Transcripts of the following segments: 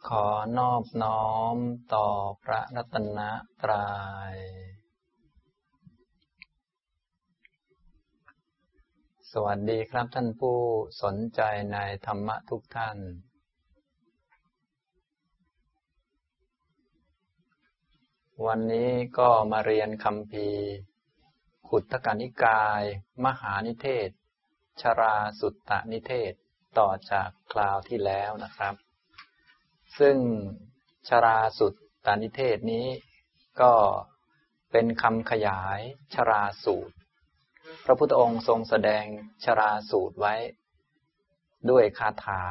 ขอนอบน้อมต่อพระรัตนตรัยสวัสดีครับท่านผู้สนใจในธรรมะทุกท่านวันนี้ก็มาเรียนคัมภีร์ขุททกนิกายมหานิเทศชราสุตตนิเทศต่อจากคราวที่แล้วนะครับซึ่งชราสุตตนิเทศนี้ก็เป็นคำขยายชราสูตรพระพุทธองค์ทรงแสดงชราสูตรไว้ด้วยคาถา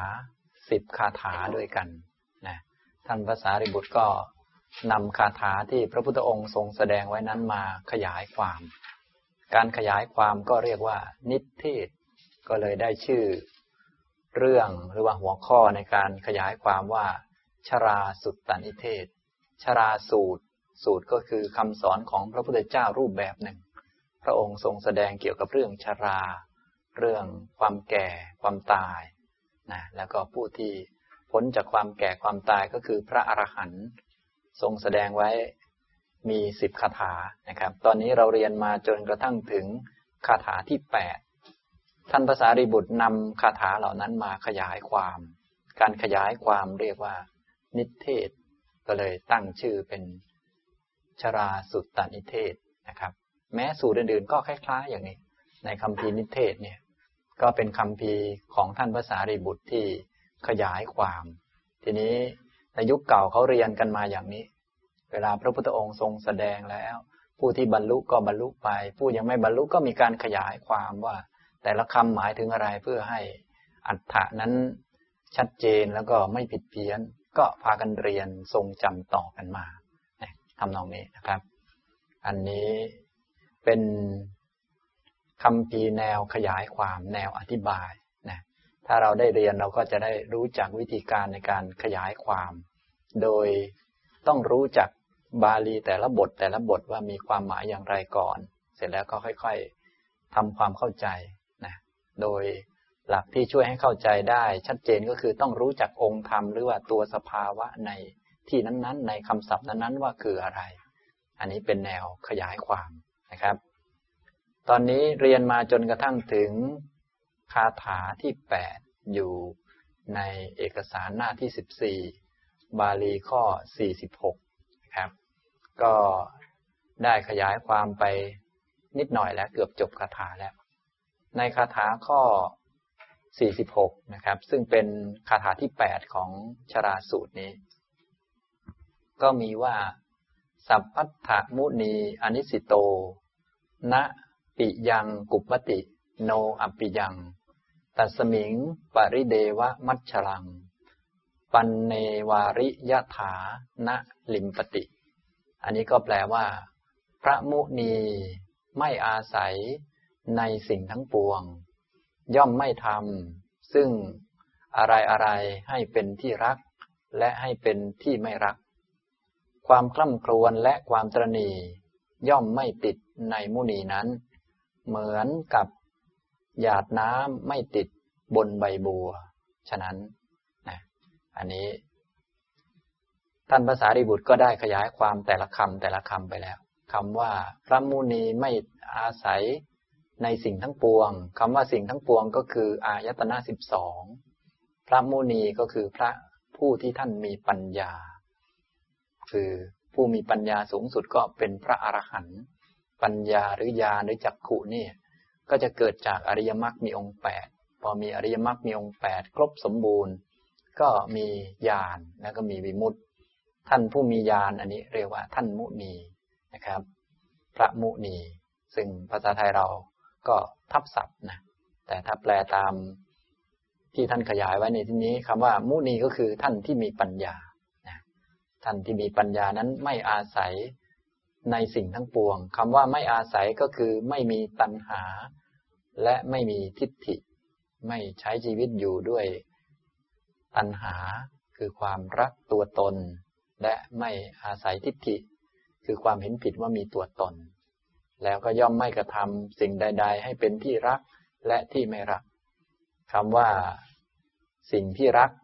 10คาถาด้วยกันนะท่านพระสารีบุตรก็นำคาถาที่พระพุทธองค์ทรงแสดงไว้นั้นมาขยายความการขยายความก็เรียกว่านิเทศก็เลยได้ชื่อเรื่องหรือว่าหัวข้อในการขยายความว่าชราสุตตนิเทศชราสูตรสูตรก็คือคำสอนของพระพุทธเจ้ารูปแบบหนึ่งพระองค์ทรงแสดงเกี่ยวกับเรื่องชราเรื่องความแก่ความตายนะแล้วก็ผู้ที่พ้นจากความแก่ความตายก็คือพระอรหันต์ทรงแสดงไว้มี10คาถานะครับตอนนี้เราเรียนมาจนกระทั่งถึงคาถาที่8ท่านพระสารีบุตรนำคาถาเหล่านั้นมาขยายความการขยายความเรียกว่านิเทศก็เลยตั้งชื่อเป็นชราสุตตนิเทศนะครับแม้สูตรอื่นๆก็คล้ายๆอย่างนี้ในคัมภีร์นิเทศเนี่ยก็เป็นคัมภีร์ของท่านพระสารีบุตรที่ขยายความทีนี้ในยุคเก่าเขาเรียนกันมาอย่างนี้เวลาพระพุทธองค์ทรงแสดงแล้วผู้ที่บรรลุก็บรรลุไปผู้ยังไม่บรรลุก็มีการขยายความว่าแต่ละคำหมายถึงอะไรเพื่อให้อรรถะนั้นชัดเจนแล้วก็ไม่ผิดเพี้ยนก็พากันเรียนทรงจำต่อกันมาทำนองนี้นะครับอันนี้เป็นคัมภีร์แนวขยายความแนวอธิบายนะถ้าเราได้เรียนเราก็จะได้รู้จักวิธีการในการขยายความโดยต้องรู้จักบาลีแต่ละบทว่ามีความหมายอย่างไรก่อนเสร็จแล้วก็ค่อยๆทำความเข้าใจนะโดยหลักที่ช่วยให้เข้าใจได้ชัดเจนก็คือต้องรู้จักองค์ธรรมหรือว่าตัวสภาวะในที่นั้นๆในคำศัพท์นั้นๆว่าคืออะไรอันนี้เป็นแนวขยายความนะครับตอนนี้เรียนมาจนกระทั่งถึงคาถาที่8อยู่ในเอกสารหน้าที่14บาลีข้อ46ครับก็ได้ขยายความไปนิดหน่อยแล้วเกือบจบคาถาแล้วในคาถาข้อ46นะครับซึ่งเป็นคาถาที่8ของชราสูตรนี้ก็มีว่าสัพพัทธมุนีอนิสิโตนะปิยังกุปปติโนอัปปิยังตัสมิงปริเดวะมัชฉลังปันเนวาริยถานะลิมปติอันนี้ก็แปลว่าพระมุนีไม่อาศัยในสิ่งทั้งปวงย่อมไม่ทำซึ่งอะไรๆให้เป็นที่รักและให้เป็นที่ไม่รักความคร่ำครวญและความตระหนี่ย่อมไม่ติดในมุนีนั้นเหมือนกับหยาดน้ำไม่ติดบนใบบัวฉะนั้นนะอันนี้ท่านพระสารีบุตรก็ได้ขยายความแต่ละคำไปแล้วคำว่าพระมุนีไม่อาศัยในสิ่งทั้งปวงคำว่าสิ่งทั้งปวงก็คืออายตนะ12พระมุนีก็คือพระผู้ที่ท่านมีปัญญาคือผู้มีปัญญาสูงสุดก็เป็นพระอรหันต์ปัญญาหรือญาณหรือจักขุนี่ก็จะเกิดจากอริยมรรคมีองค์8พอมีอริยมรรคมีองค์8ครบสมบูรณ์ก็มีญาณแล้วก็มีวิมุตติท่านผู้มีญาณอันนี้เรียกว่าท่านมุนีนะครับพระมุนีซึ่งภาษาไทยเราก็ทับศัพท์นะแต่ถ้าแปลตามที่ท่านขยายไว้ในที่นี้คำว่ามุนีก็คือท่านที่มีปัญญาท่านที่มีปัญญานั้นไม่อาศัยในสิ่งทั้งปวงคำว่าไม่อาศัยก็คือไม่มีตัณหาและไม่มีทิฏฐิไม่ใช้ชีวิตอยู่ด้วยตัณหาคือความรักตัวตนและไม่อาศัยทิฏฐิคือความเห็นผิดว่ามีตัวตนแล้วก็ย่อมไม่กระทำสิ่งใดๆให้เป็นที่รักและที่ไม่รักคำว่าสิ่งที่รัก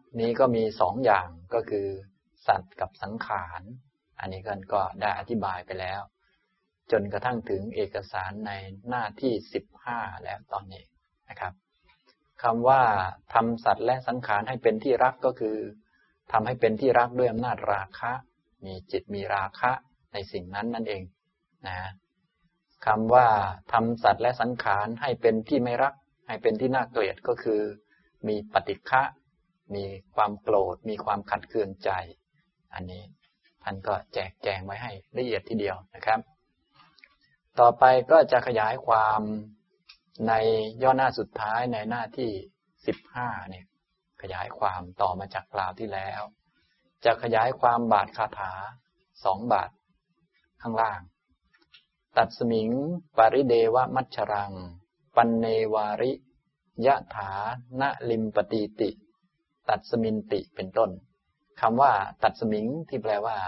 นี้ก็มีสองอย่างก็คือสัตว์กับสังขารอันนี้ก็ได้อธิบายไปแล้วจนกระทั่งถึงเอกสารในหน้าที่15แล้วตอนนี้นะครับคำว่าทำสัตว์และสังขารให้เป็นที่รักก็คือทำให้เป็นที่รักด้วยอำนาจราคะมีจิตมีราคะในสิ่งนั้นนั่นเองนะคำว่าทำสัตว์และสังขารให้เป็นที่ไม่รักให้เป็นที่น่าเกลียดก็คือมีปฏิฆะมีความโกรธมีความขัดเคืองใจอันนี้ท่านก็แจกแจงไว้ให้ละเอียดทีเดียวนะครับต่อไปก็จะขยายความในย่อหน้าสุดท้ายในหน้าที่15เนี่ยขยายความต่อมาจากคราวที่แล้วจะขยายความบาทคาถา2บาทข้างล่างตัดสมิงปริเดวมัชรังปันเนวาริยะถานะลิมปตีติตัดสมินติเป็นต้นคำว่าตัดสมิงที่แปลว่า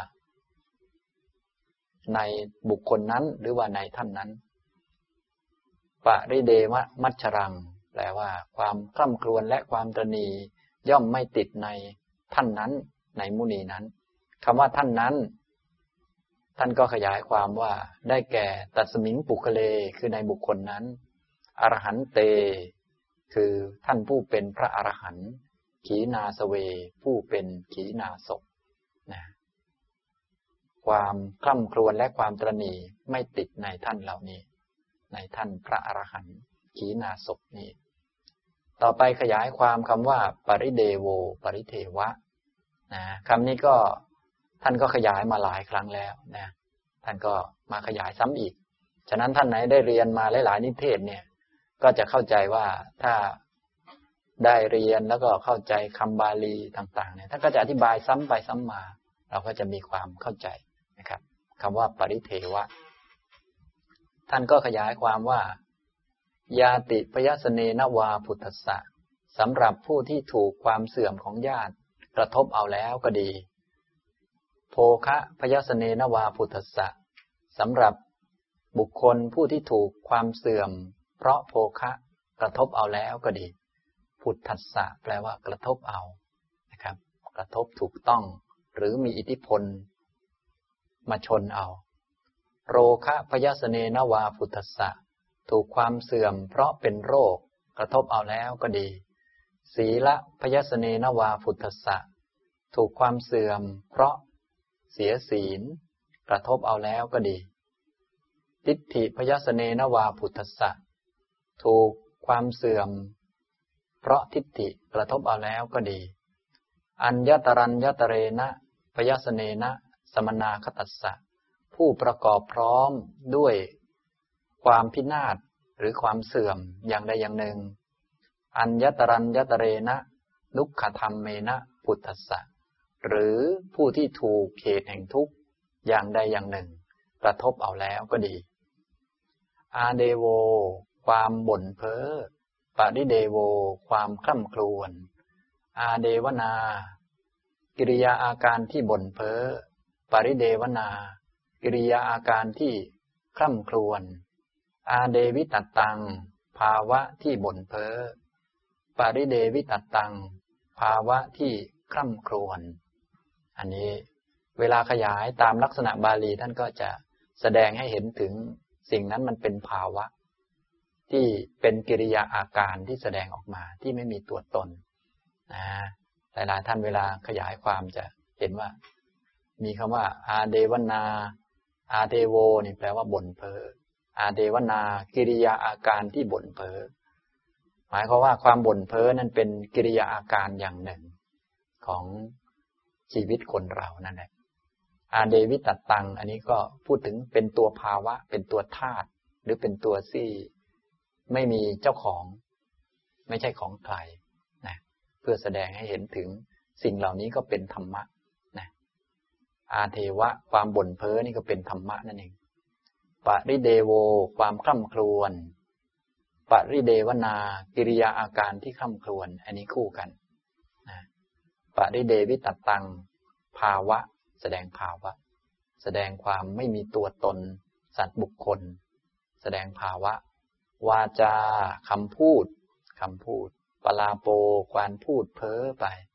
ในบุคคลนั้นหรือว่าในท่านนั้นปริเดวมัชรังแปลว่าความคร่ำครวญและความตระหนี่ย่อมไม่ติดในท่านนั้นในมุนีนั้นคำว่าท่านนั้นท่านก็ขยายความว่าได้แก่ตัดสมิงปุคเลคือในบุคคลนั้นอรหันเตคือท่านผู้เป็นพระอรหันต์ขีณาสเวผู้เป็นขีณาสพนะความคร่ำครวญและความตระหนี่ไม่ติดในท่านเหล่านี้ในท่านพระอรหันต์ขีณาสพนี้ต่อไปขยายความคำว่าปริเดโวปริเทวะนะคำนี้ก็ท่านก็ขยายมาหลายครั้งแล้วนะท่านก็มาขยายซ้ำอีกฉะนั้นท่านไหนได้เรียนมาหลายๆนิเทศเนี่ยก็จะเข้าใจว่าถ้าได้เรียนแล้วก็เข้าใจคำบาลีต่างๆเนี่ยท่านก็จะอธิบายซ้ำไปซ้ำมาเราก็จะมีความเข้าใจนะครับคำว่าปริเทวะท่านก็ขยายความว่ายาติพยัสเนนวาพุทธัสสะสำหรับผู้ที่ถูกความเสื่อมของญาติกระทบเอาแล้วก็ดีโภคะพยัสเนนวาพุทธัสสะสำหรับบุคคลผู้ที่ถูกความเสื่อมเพราะโภคะกระทบเอาแล้วก็ดีพุทธัสสะแปลว่ากระทบเอานะครับกระทบถูกต้องหรือมีอิทธิพลมาชนเอาโรคะพยัสเนนวาพุทธัสสะถูกความเสื่อมเพราะเป็นโรคกระทบเอาแล้วก็ดีศีละพยัสเนนวาพุทธัสสะถูกความเสื่อมเพราะเสียศีลกระทบเอาแล้วก็ดีทิฏฐิพยัสเนนวาพุทธัสสะถูกความเสื่อมเพราะทิฏฐิกระทบเอาแล้วก็ดีอัญญตรัญญตเรนะพยัสเนนะสมนาคตัสสะผู้ประกอบพร้อมด้วยความพินาศหรือความเสื่อมอย่างใดอย่างหนึ่งอัญญตรัญญตเรนะทุกขธรรมเมนะพุทธัสสะหรือผู้ที่ถูกเหตุแห่งทุกข์อย่างใดอย่างหนึ่งกระทบเอาแล้วก็ดีอาเดโวความบ่นเพ้อปริเดโวความคร่ำครวญอาเดวนากิริยาอาการที่บ่นเพ้อปริเดวนากิริยาอาการที่คร่ำครวญอาเดวิตัตตังภาวะที่บ่นเพ้อปริเดวิตัตตังภาวะที่คร่ำครวญอันนี้เวลาขยายตามลักษณะบาลีท่านก็จะแสดงให้เห็นถึงสิ่งนั้นมันเป็นภาวะที่เป็นกิริยาอาการที่แสดงออกมาที่ไม่มีตัวตนนะหลายๆท่านเวลาขยายความจะเห็นว่ามีคำว่าอาเดวนาอาเดโวนี่แปลว่าบ่นเพ้ออาเดวนากิริยาอาการที่บ่นเพ้อหมายความว่าความบ่นเพ้อนั้นเป็นกิริยาอาการอย่างหนึ่งของชีวิตคนเรานั่นแหละอาเดวิตัตตังอันนี้ก็พูดถึงเป็นตัวภาวะเป็นตัวธาตุหรือเป็นตัวที่ไม่มีเจ้าของไม่ใช่ของใครนะเพื่อแสดงให้เห็นถึงสิ่งเหล่านี้ก็เป็นธรรมะนะอาเทวะความบ่นเพ้อนี่ก็เป็นธรรมะนั่นเองปริเดโวความคร่ำครวญปริเดวนากิริยาอาการที่คร่ำครวญอันนี้คู่กันนะปริเดวิตัตตังภาวะแสดงภาวะแสดงความไม่มีตัวตนสัตว์บุคคลแสดงภาวะวาจาคำพูดปลาโปความพูดเพ้อไป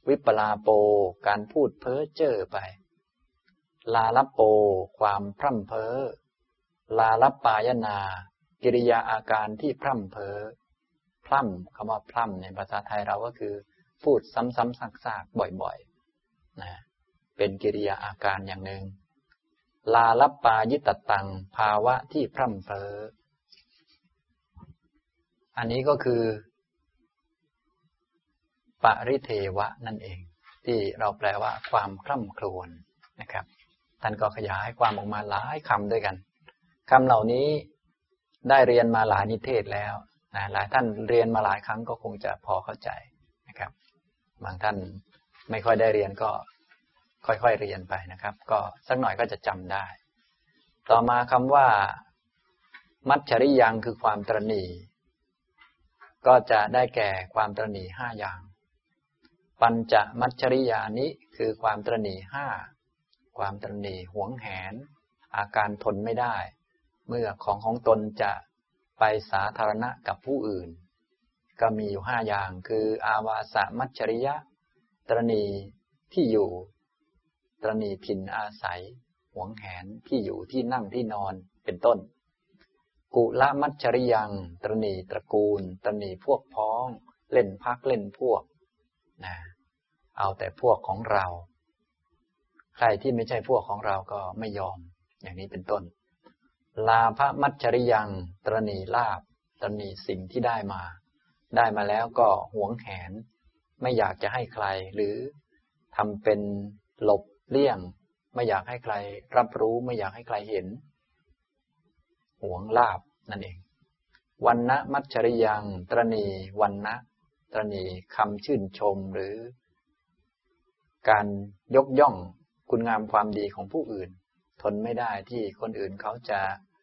วิปลาโปการพูดเพ้อเจ้อไปลาลัปโปความพร่ำเพ้อลาลัปปายนากิริยาอาการที่พร่ำเพ้อพร่ำคำว่าพร่ำในภาษาไทยเราก็คือพูดซ้ำๆซากๆบ่อยๆนะเป็นกิริยาอาการอย่างหนึ่งลาลัปปายิตตังภาวะที่พร่ำเพ้ออันนี้ก็คือปริเทวะนั่นเองที่เราแปลว่าความคร่ำครวญนะครับท่านก็ขยายความออกมาหลายคำด้วยกันคำเหล่านี้ได้เรียนมาหลายนิเทศแล้วนะหลายท่านเรียนมาหลายครั้งก็คงจะพอเข้าใจนะครับบางท่านไม่ค่อยได้เรียนก็ค่อยๆเรียนไปนะครับก็สักหน่อยก็จะจำได้ต่อมาคำว่ามัจฉริยังคือความตระหนี่ก็จะได้แก่ความตระหนี่5อย่างปัญจมัจฉริยานิคือความตระหนี่5ความตระหนี่หวงแหนอาการทนไม่ได้เมื่อของตนจะไปสาธารณะกับผู้อื่นก็มีอยู่5อย่างคืออาวาสมัจฉริยะตระหนี่ที่อยู่ตระหนี่ถิ่นอาศัยหวงแหนที่อยู่ที่นั่งที่นอนเป็นต้นกุลมัจฉริยังตระหนี่ตระกูลตระหนี่พวกพ้องเล่นพรรคเล่นพวกนะเอาแต่พวกของเราใครที่ไม่ใช่พวกของเราก็ไม่ยอมอย่างนี้เป็นต้นลาภมัจฉริยังตระหนี่ลาภตระหนี่สิ่งที่ได้มาแล้วก็หวงแหนไม่อยากจะให้ใครหรือทำเป็นหลบเลี่ยงไม่อยากให้ใครรับรู้ไม่อยากให้ใครเห็นหวงลาภนั่นเองวรรณมัจฉริยังตระหนี่วรรณะตระหนี่คำชื่นชมหรือการยกย่องคุณงามความดีของผู้อื่นทนไม่ได้ที่คนอื่นเขาจะ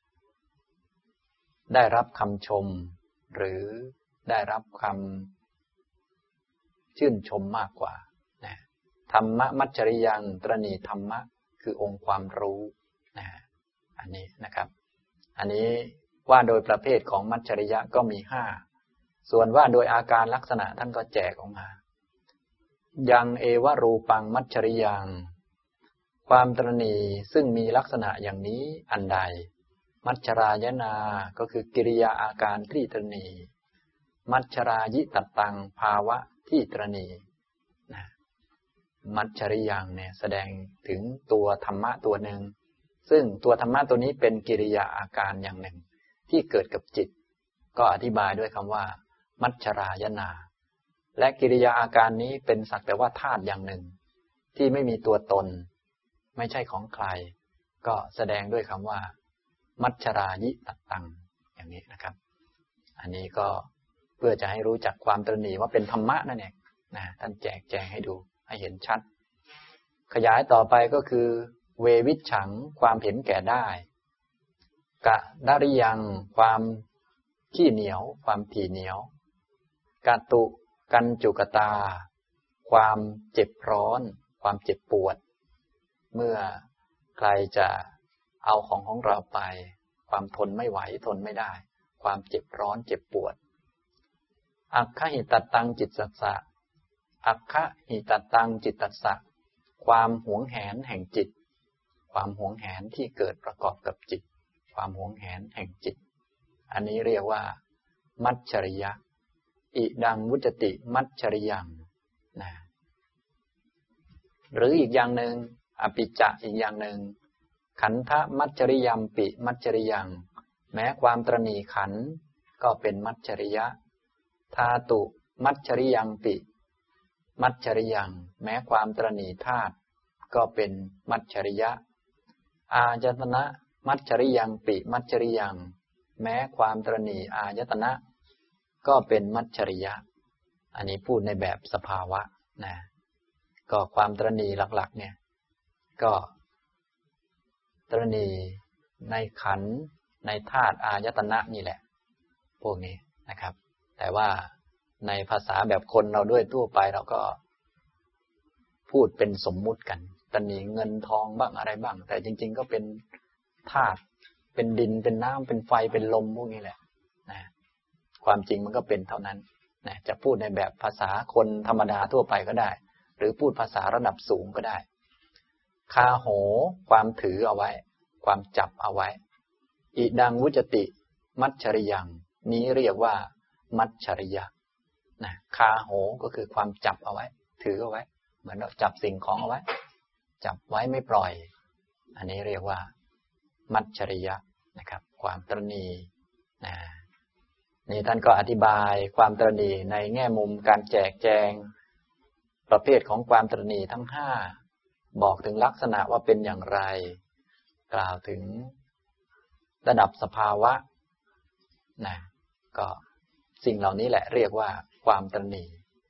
ได้รับคำชมหรือได้รับคำชื่นชมมากกว่านะธรรมมัจฉริยังตระหนี่ธรรมะคือองค์ความรู้นะอันนี้นะครับอันนี้ว่าโดยประเภทของมัจฉริยะก็มี5ส่วนว่าโดยอาการลักษณะท่านก็แจกออกมายังเอวรูปังมัจฉริยังความตระหนี่ซึ่งมีลักษณะอย่างนี้อันใดมัจฉรายนาก็คือกิริยาอาการที่ตระหนี่มัจฉรายิตตังภาวะที่ตระหนี่นะมัจฉริยังเนี่ยแสดงถึงตัวธรรมะตัวหนึ่งซึ่งตัวธรรมะตัวนี้เป็นกิริยาอาการอย่างหนึ่งที่เกิดกับจิตก็อธิบายด้วยคำว่ามัจฉรายนาและกิริยาอาการนี้เป็นสักแต่ว่าธาตุอย่างหนึ่งที่ไม่มีตัวตนไม่ใช่ของใครก็แสดงด้วยคำว่ามัจฉรายิตตังอย่างนี้นะครับอันนี้ก็เพื่อจะให้รู้จักความตระหนี่ว่าเป็นธรรมะนั่นเองนะท่านแจกแจงให้ดูให้เห็นชัดขยายต่อไปก็คือเววิชฉังความเห็นแก่ได้กะดาริยังความขี้เหนียวความถี่เหนียวกะตุกันจุกตาความเจ็บร้อนความเจ็บปวดเมื่อใครจะเอาของเราไปความทนไม่ไหวทนไม่ได้ความเจ็บร้อนเจ็บปวดอัคคหิตตังจิตสัสสะอัคคหิตตังจิตตัสสะความหวงแหนแห่งจิตความหวงแหนที่เกิดประกอบกับจิตความหวงแหนแห่งจิตอันนี้เรียกว่ามัจฉริยะอิดังวุจติมัจฉริยังนะหรืออีกอย่างหนึ่งอภิจะอีกอย่างหนึ่งขันธมัจฉริยัมปิมัจฉริยังแม้ความตระหนี่ขันธ์ก็เป็นมัจฉริยะธาตุมัจฉริยังปิมัจฉริยังแม้ความตระหนี่ธาตุก็เป็นมัจฉริยะอายตนะมัจฉริยังปิมัจฉริยังแม้ความตระหนี่อายตนะก็เป็นมัจฉริยะอันนี้พูดในแบบสภาวะนะก็ความตระหนี่หลักๆเนี่ยก็ตระหนี่ในขันธ์ในธาตุอายตนะนี่แหละพวกนี้นะครับแต่ว่าในภาษาแบบคนเราด้วยทั่วไปเราก็พูดเป็นสมมุติกันตระหนี่เงินทองบ้างอะไรบ้างแต่จริงๆก็เป็นธาตุเป็นดินเป็นน้ำเป็นไฟเป็นลมพวกนี้แหละนะความจริงมันก็เป็นเท่านั้นนะจะพูดในแบบภาษาคนธรรมดาทั่วไปก็ได้หรือพูดภาษาระดับสูงก็ได้คาโหความถือเอาไว้ความจับเอาไว้อิดังวุจติมัจฉริยังนี้เรียกว่ามัจฉริยะนะคาโหก็คือความจับเอาไว้ถือเอาไว้เหมือนเราจับสิ่งของเอาไว้จับไว้ไม่ปล่อยอันนี้เรียกว่ามัจฉริยะนะครับความตระหนี่นะนี่ท่านก็อธิบายความตระหนี่ในแง่มุมการแจกแจงประเภทของความตระหนี่ทั้งห้าบอกถึงลักษณะว่าเป็นอย่างไรกล่าวถึงระดับสภาวะนะก็สิ่งเหล่านี้แหละเรียกว่าความตระหนี่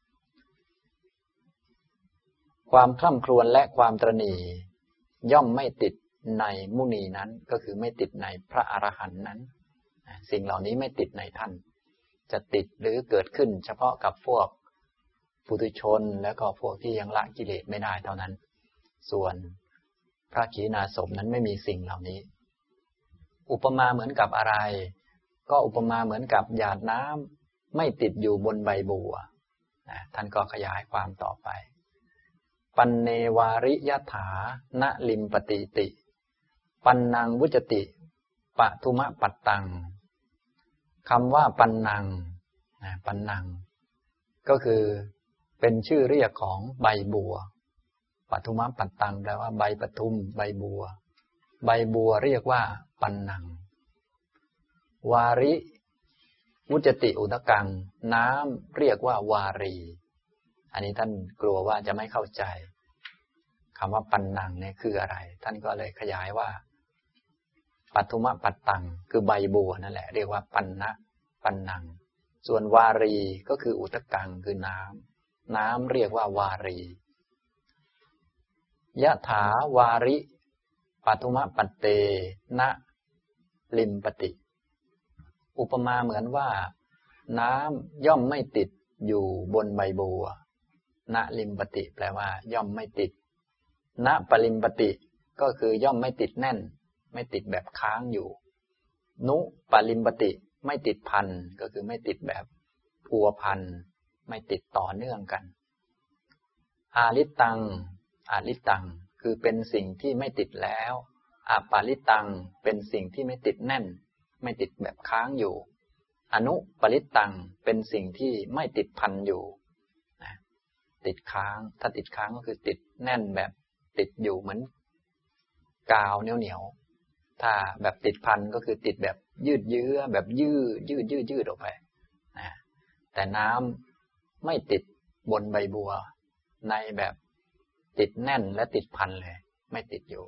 ความคร่ำครวญและความตระหนี่ย่อมไม่ติดในมุนีนั้นก็คือไม่ติดในพระอรหันต์นั้นสิ่งเหล่านี้ไม่ติดในท่านจะติดหรือเกิดขึ้นเฉพาะกับพวกปุถุชนแล้วก็พวกที่ยังละกิเลสไม่ได้เท่านั้นส่วนพระขีณาสพนั้นไม่มีสิ่งเหล่านี้อุปมาเหมือนกับอะไรก็อุปมาเหมือนกับหยาดน้ำไม่ติดอยู่บนใบบัวท่านก็ขยายความต่อไปปันเนวาริยถานะลิมปติติปันนังวุจติปทุมะปัตตังคำว่าปันนังปันนังก็คือเป็นชื่อเรียกของใบบัวปทุมะปัตตังแปลว่าใบปทุมใบบัวใบบัวเรียกว่าปันนังวาริวุจติอุทกังน้ำเรียกว่าวารีอันนี้ท่านกลัวว่าจะไม่เข้าใจคำว่าปันนังเนี่ยคืออะไรท่านก็เลยขยายว่าปัทุมะปัตตังคือใบบัวนั่นแหละเรียกว่าปันนะปันนังส่วนวารีก็คืออุทกังคือน้ำเรียกว่าวารียะถาวาริปัทุมะปัตเตนะลิมปติอุปมาเหมือนว่าน้ำย่อมไม่ติดอยู่บนใบบัวณลิมปติแปลว่าย่อมไม่ติดณปลิมปติก็คือย่อมไม่ติดแน่นไม่ติดแบบค้างอยู่นุปลิมปติไม่ติดพันก็คือไม่ติดแบบพัวพันไม่ติดต่อเนื่องกันอาลิตังคือเป็นสิ่งที่ไม่ติดแล้วอาปาลิตังเป็นสิ่งที่ไม่ติดแน่นไม่ติดแบบค้างอยู่อนุปลิตังเป็นสิ่งที่ไม่ติดพันอยู่ติดค้างถ้าติดค้างก็คือติดแน่นแบบติดอยู่เหมือนกาวเหนียวถ้าแบบติดพันก็คือติดแบบยืดเยื้อแบบยืดออกไปแต่น้ำไม่ติดบนใบบัวในแบบติดแน่นและติดพันเลยไม่ติดอยู่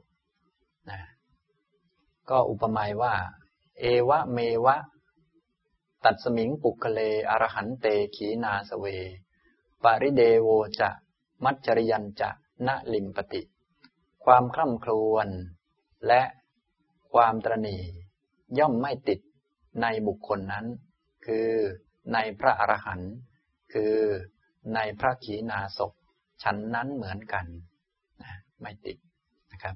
ก็อุปมาว่าเอวะเมวะตัดสมิงปุคเลอรหันเตขีนาสเวปริเดโวจะมัจจริยัญจะณลิมปติความคร่ำครวญและความตระหนี่ย่อมไม่ติดในบุคคลนั้นคือในพระอรหันต์คือในพระขีณาสพฉันนั้นเหมือนกันไม่ติดนะครับ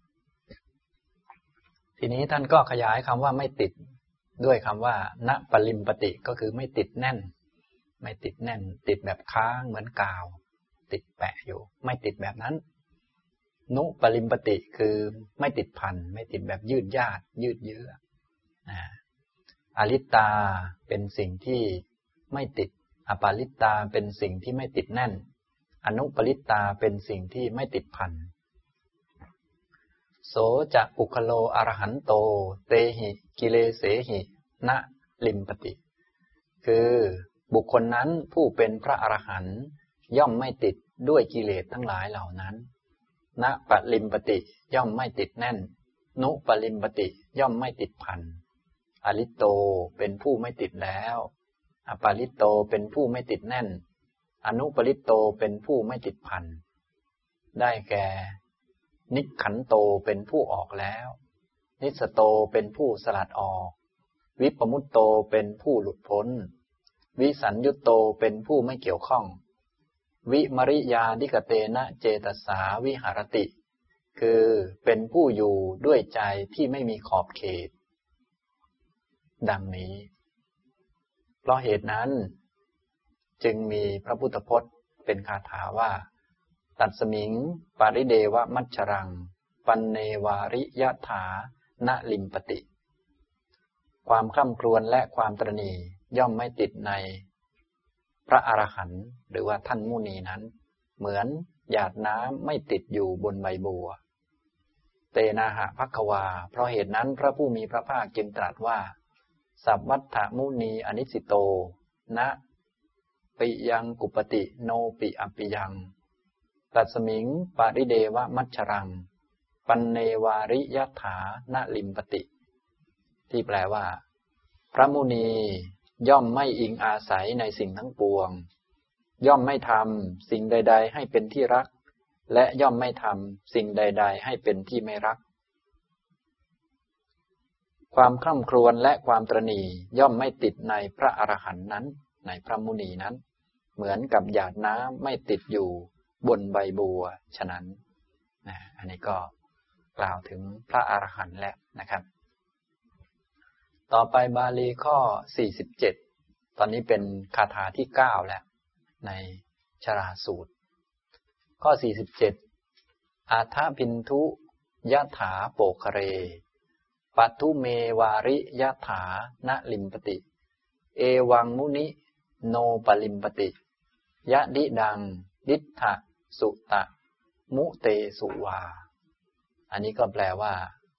ทีนี้ท่านก็ขยายคำว่าไม่ติดด้วยคำว่าณปลิมปติก็คือไม่ติดแน่นไม่ติดแน่นติดแบบค้างเหมือนกาวติดแปะอยู่ไม่ติดแบบนั้นนุปลิมปติคือไม่ติดพันไม่ติดแบบยืดเยื้ออลิตตาเป็นสิ่งที่ไม่ติดอปาลิตตาเป็นสิ่งที่ไม่ติดแน่นอนุปลิตตาเป็นสิ่งที่ไม่ติดพันโสจะปุคโลอรหันโตเตหิกิเลเสหิณลิมปติคือบุคคลนั้นผู้เป็นพระอรหันต์ย่อมไม่ติดด้วยกิเลสทั้งหลายเหล่านั้นณปลิมปติย่อมไม่ติดแน่นนุปลิมปติย่อมไม่ติดพันอลิโตเป็นผู้ไม่ติดแล้วอปาลิโตเป็นผู้ไม่ติดแน่นอนุปลิโตเป็นผู้ไม่ติดพันได้แก่นิขันโตเป็นผู้ออกแล้วนิสโตเป็นผู้สลัดออกวิปมุตโตเป็นผู้หลุดพ้นวิสัญยุตโตเป็นผู้ไม่เกี่ยวข้องวิมริยาดิกเตนะเจตสาวิหารติคือเป็นผู้อยู่ด้วยใจที่ไม่มีขอบเขตดังนี้เพราะเหตุนั้นจึงมีพระพุทธพจน์เป็นคาถาว่าตัดสมิงปาริเดวมัชฌรังปันเนวาริยถานะลิมปติความคร่ำครวญและความตระหนี่ย่อมไม่ติดในพระอรหันต์หรือว่าท่านมุนีนั้นเหมือนหยาดน้ำไม่ติดอยู่บนใบบัวเตนาหะภัคควาเพราะเหตุนั้นพระผู้มีพระภาคจึงตรัสว่าสัพวัฏฐมุนีอนิสิโตนะปิยังกุปติโนปิอัปปิยังตัสมิงปาริเดวมัชฌรังปันเนวาริยถานะลิมปติที่แปลว่าพระมุนีย่อมไม่อิงอาศัยในสิ่งทั้งปวงย่อมไม่ทำสิ่งใดๆให้เป็นที่รักและย่อมไม่ทำสิ่งใดๆให้เป็นที่ไม่รักความคร่ำครวญและความตระหนี่ย่อมไม่ติดในพระอรหันต์นั้นในพระมุนีนั้นเหมือนกับหยาดน้ำไม่ติดอยู่บนใบบัวฉะนั้นอันนี้ก็กล่าวถึงพระอรหันต์แล้วนะครับต่อไปบาลีข้อ47ตอนนี้เป็นคาถาที่9แล้วในชราสูตรข้อ47อาทะพินทุยะถาโปคะเรปัทุเมวาริยะถานะลิมปติเอวังมุนิโนปลิมปติยะดิดังดิฏฐะสุตะมุเตสุวาอันนี้ก็แปลว่า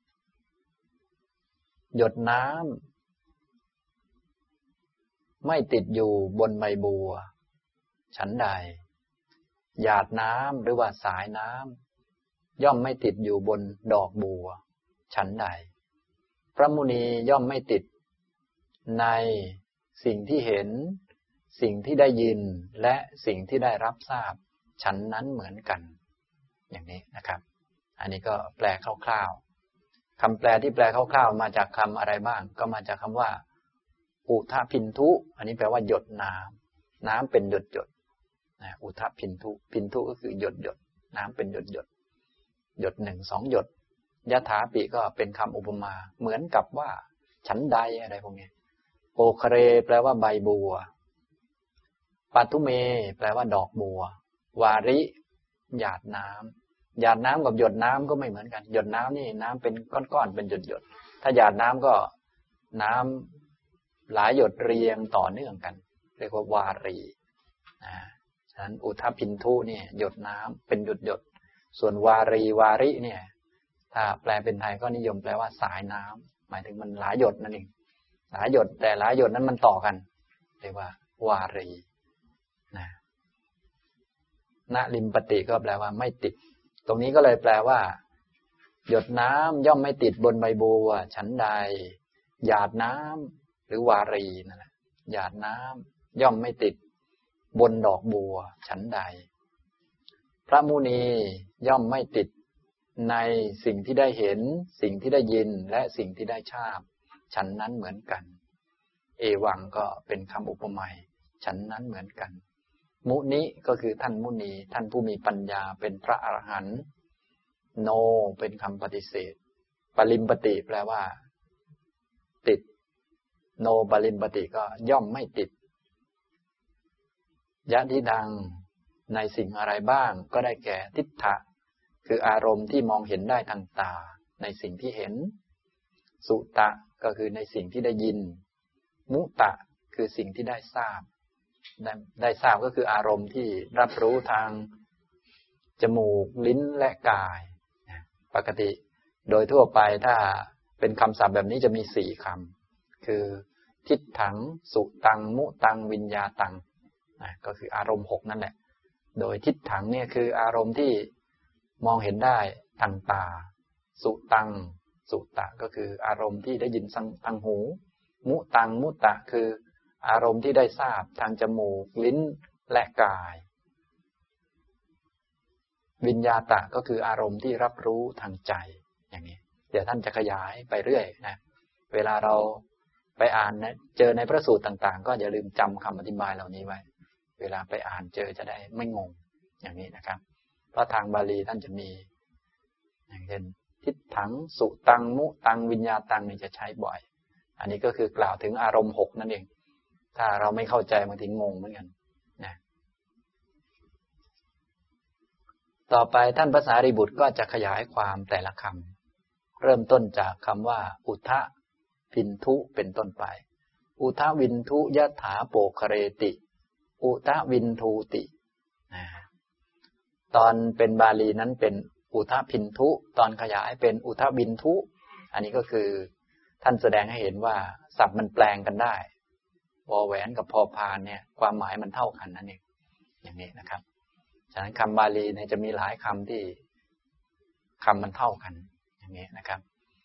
หยดน้ำไม่ติดอยู่บนใบบัวฉันใดหยาดน้ำหรือว่าสายน้ำย่อมไม่ติดอยู่บนดอกบัวฉันใดพระมุนีย่อมไม่ติดในสิ่งที่เห็นสิ่งที่ได้ยินและสิ่งที่ได้รับทราบฉันนั้นเหมือนกันอย่างนี้นะครับอันนี้ก็แปลคร่าวๆคำแปลที่แปลคร่าวๆมาจากคำอะไรบ้างก็มาจากคำว่าอุทะพินทุอันนี้แปลว่าหยดน้ำน้ำเป็นหยดหยดอุทะพินทุพินทุก็คือหยดหยดน้ำเป็นหยดหยดหยด1 2หยดยถาปิก็เป็นคำอุปมาเหมือนกับว่าฉันใดอะไรพวกนี้โปคะเรแปลว่าใบบัวปัทุเมแปลว่าดอกบัววาริหยาดน้ำหยาดน้ำกับหยดน้ำก็ไม่เหมือนกันหยดน้ำนี่น้ำเป็นก้อนๆเป็นหยดหยดถ้าหยาดน้ำก็น้ำหลายหยดเรียงต่อเนื่องกันเรียกว่าวารีฉะนั้นอุทพินทุเนี่ยหยดน้ำเป็นหยดหยดส่วนวารีวาริเนี่ยถ้าแปลเป็นไทยก็นิยมแปลว่าสายน้ำหมายถึงมันหลายหยดนั่นเองหลายหยดแต่หลายหยดนั้นมันต่อกันเรียกว่าวารีณลิมปติก็แปลว่าไม่ติดตรงนี้ก็เลยแปลว่าหยดน้ำย่อมไม่ติดบนใบบัวฉันใดหยาดน้ำหรือวารีนั่นแหละหยาดน้ำย่อมไม่ติดบนดอกบัวฉันใดพระมุนีย่อมไม่ติดในสิ่งที่ได้เห็นสิ่งที่ได้ยินและสิ่งที่ได้ทราบฉันนั้นเหมือนกันเอวังก็เป็นคำอุปมาฉันนั้นเหมือนกันมุนิก็คือท่านมุนีท่านผู้มีปัญญาเป็นพระอรหันต์โนเป็นคำปฏิเสธปริมปติแปลว่าติดโนปริมปติก็ย่อมไม่ติดยะทิดังในสิ่งอะไรบ้างก็ได้แก่ทิฏฐะคืออารมณ์ที่มองเห็นได้ทางตาในสิ่งที่เห็นสุตะก็คือในสิ่งที่ได้ยินมุตะคือสิ่งที่ได้ทราบได้ทราบก็คืออารมณ์ที่รับรู้ทางจมูกลิ้นและกายปกติโดยทั่วไปถ้าเป็นคำศัพท์แบบนี้จะมี4คำคือทิฏฐังสุตังมุตังวิญญาตังก็คืออารมณ์6นั่นแหละโดยทิฏฐังเนี่ยคืออารมณ์ที่มองเห็นได้ทางตาสุตังสุตะก็คืออารมณ์ที่ได้ยินทางหูมุตังมุตะคืออารมณ์ที่ได้ทราบทางจมูกลิ้นและกายวิญญาตะก็คืออารมณ์ที่รับรู้ทางใจอย่างนี้เดี๋ยวท่านจะขยายไปเรื่อยนะเวลาเราไปอ่านนะเจอในพระสูตรต่างๆก็อย่าลืมจำคำอธิบายเหล่านี้ไว้เวลาไปอ่านเจอจะได้ไม่งงอย่างนี้นะครับเพราะทางบาลีท่านจะมีอย่างเช่นทิฏฐังสุตังมุตังวิญญาตังนี่จะใช้บ่อยอันนี้ก็คือกล่าวถึงอารมณ์6นั่นเองถ้าเราไม่เข้าใจบางทีงงเหมือนกันนะต่อไปท่านพระสารีบุตรก็จะขยายความแต่ละคำเริ่มต้นจากคำว่าอุทะพินทุเป็นต้นไปอุทะวินทุยถาโปคเรติอุทะวินทูติตอนเป็นบาลีนั้นเป็นอุทะพินทุตอนขยายเป็นอุทะวินทุอันนี้ก็คือท่านแสดงให้เห็นว่าศัพท์มันแปลงกันได้วอแหวนกับพอพานเนี่ยความหมายมันเท่ากันนั่นเองอย่างนี้นะครับฉะนั้นคำบาลีเนี่ยจะมีหลายคำที่คำมันเท่ากันอย่างนี้นะครับ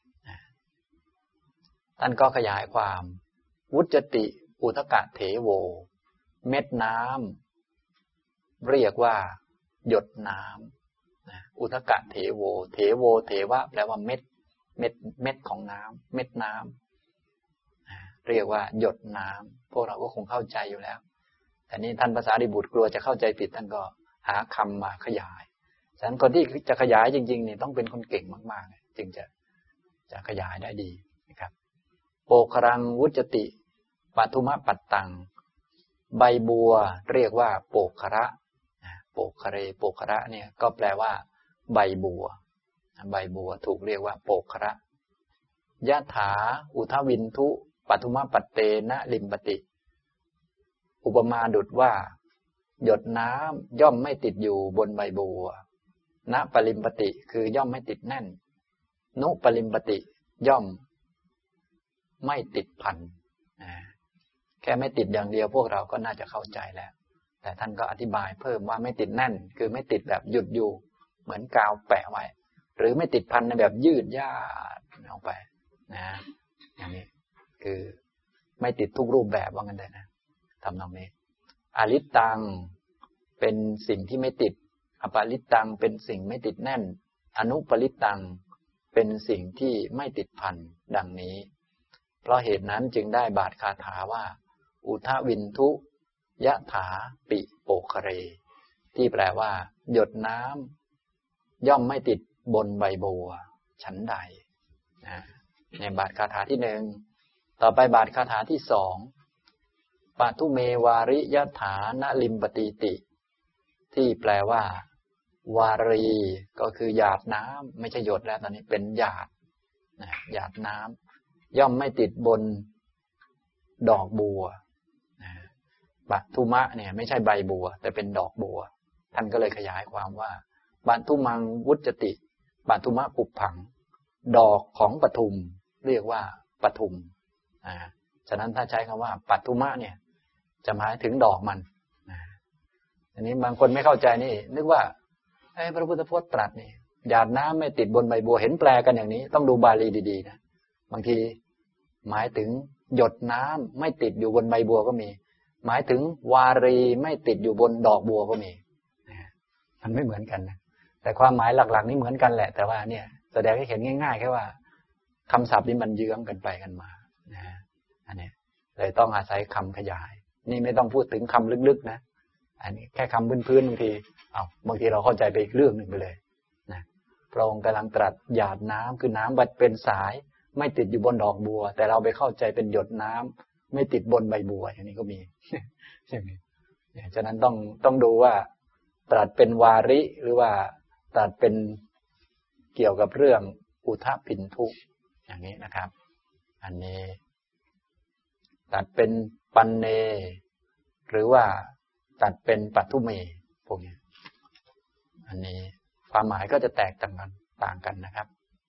ท่านก็ขยายความวุจติอุทกะเถโวเม็ดน้ำเรียกว่าหยดน้ำอุทกะเถโวเถโวเถวะแปลว่าเม็ดของน้ำเม็ดน้ำเรียกว่าหยดน้ำพวกเราก็คงเข้าใจอยู่แล้วแต่นี่ท่านภาษาดิบุตรกลัวจะเข้าใจผิดท่านก็หาคำมาขยายฉะนั้นคนที่จะขยายจริงๆนี่ต้องเป็นคนเก่งมากๆจึงจะขยายได้ดีนะครับโปครังวุจติปทุมะปัตตังใบบัวเรียกว่าโปคระโปคเรโปคระเนี่ยก็แปลว่าใบบัวใบบัวถูกเรียกว่าโปคระยะถาอุทวินทุปทุมะปัตเตนะลิมปติอุปมาดุจว่าหยดน้ำย่อมไม่ติดอยู่บนใบบัวณปริมปติคือย่อมไม่ติดแน่นนุปริมปติย่อมไม่ติดพันแค่ไม่ติดอย่างเดียวพวกเราก็น่าจะเข้าใจแล้วแต่ท่านก็อธิบายเพิ่มว่าไม่ติดแน่นคือไม่ติดแบบหยุดอยู่เหมือนกาวแปะไว้หรือไม่ติดพันในแบบยืดยาดออกไปนะอย่างนี้คือไม่ติดทุกรูปแบบว่างั้นเลยนะทำนองนี้อลิตตังเป็นสิ่งที่ไม่ติดอปาลิตตังเป็นสิ่งไม่ติดแน่นอนุปลิตตังเป็นสิ่งที่ไม่ติดพันดังนี้เพราะเหตุนั้นจึงได้บาทคาถาว่าอุทวินทุยะถาปิโปคเรที่แปลว่าหยดน้ำย่อมไม่ติดบนใบบัวฉันใดในบาทคาถาที่หนึ่งต่อไปบาทคาถาที่สองปทุเมวาริยถานะลิมปติติที่แปลว่าวารีก็คือหยาดน้ำไม่ใช่หยดแล้วตอนนี้เป็นหยาดหยาดน้ำย่อมไม่ติดบนดอกบัวปทุมะเนี่ยไม่ใช่ใบบัวแต่เป็นดอกบัวท่านก็เลยขยายความว่าปทุมังวุจติปทุมะปุพผังดอกของปทุมเรียกว่าปทุมฉะนั้นถ้าใช้คำว่าปทุมะเนี่ยจะหมายถึงดอกมันอันนี้บางคนไม่เข้าใจนี่นึกว่าพระพุทธพจน์ตรัสนี่หยาดน้ำไม่ติดบนใบบัวเห็นแปลกันอย่างนี้ต้องดูบาลีดีๆนะบางทีหมายถึงหยดน้ำไม่ติดอยู่บนใบบัวก็มีหมายถึงวารีไม่ติดอยู่บนดอกบัวก็มีมันไม่เหมือนกันนะแต่ความหมายหลักๆนี่เหมือนกันแหละแต่ว่าเนี่ยแสดงให้เห็นง่ายๆแค่ว่าคำศัพท์นี้มันเยื้องกันไปกันมาอันนี้เลยต้องอาศัยคำขยายนี่ไม่ต้องพูดถึงคำลึกๆนะอันนี้แค่คำพื้นๆบางทีบางทีเราเข้าใจไปอีกเรื่องหนึ่งไปเลยนะพระองค์กำลังตรัสหยาดน้ำคือน้ำบัดเป็นสายไม่ติดอยู่บนดอกบัวแต่เราไปเข้าใจเป็นหยดน้ำไม่ติดบนใบบัวอย่างนี้ก็มีอย่างนี้ฉะนั้นต้องดูว่าตรัสเป็นวาริหรือว่าตรัสเป็นเกี่ยวกับเรื่องอุทพินทุอย่างนี้นะครับอันนี้ตัดเป็นปันเนหรือว่าตัดเป็นปัทุเมพวกนี้อันนี้ความหมายก็จะแตกต่างกันนะครับ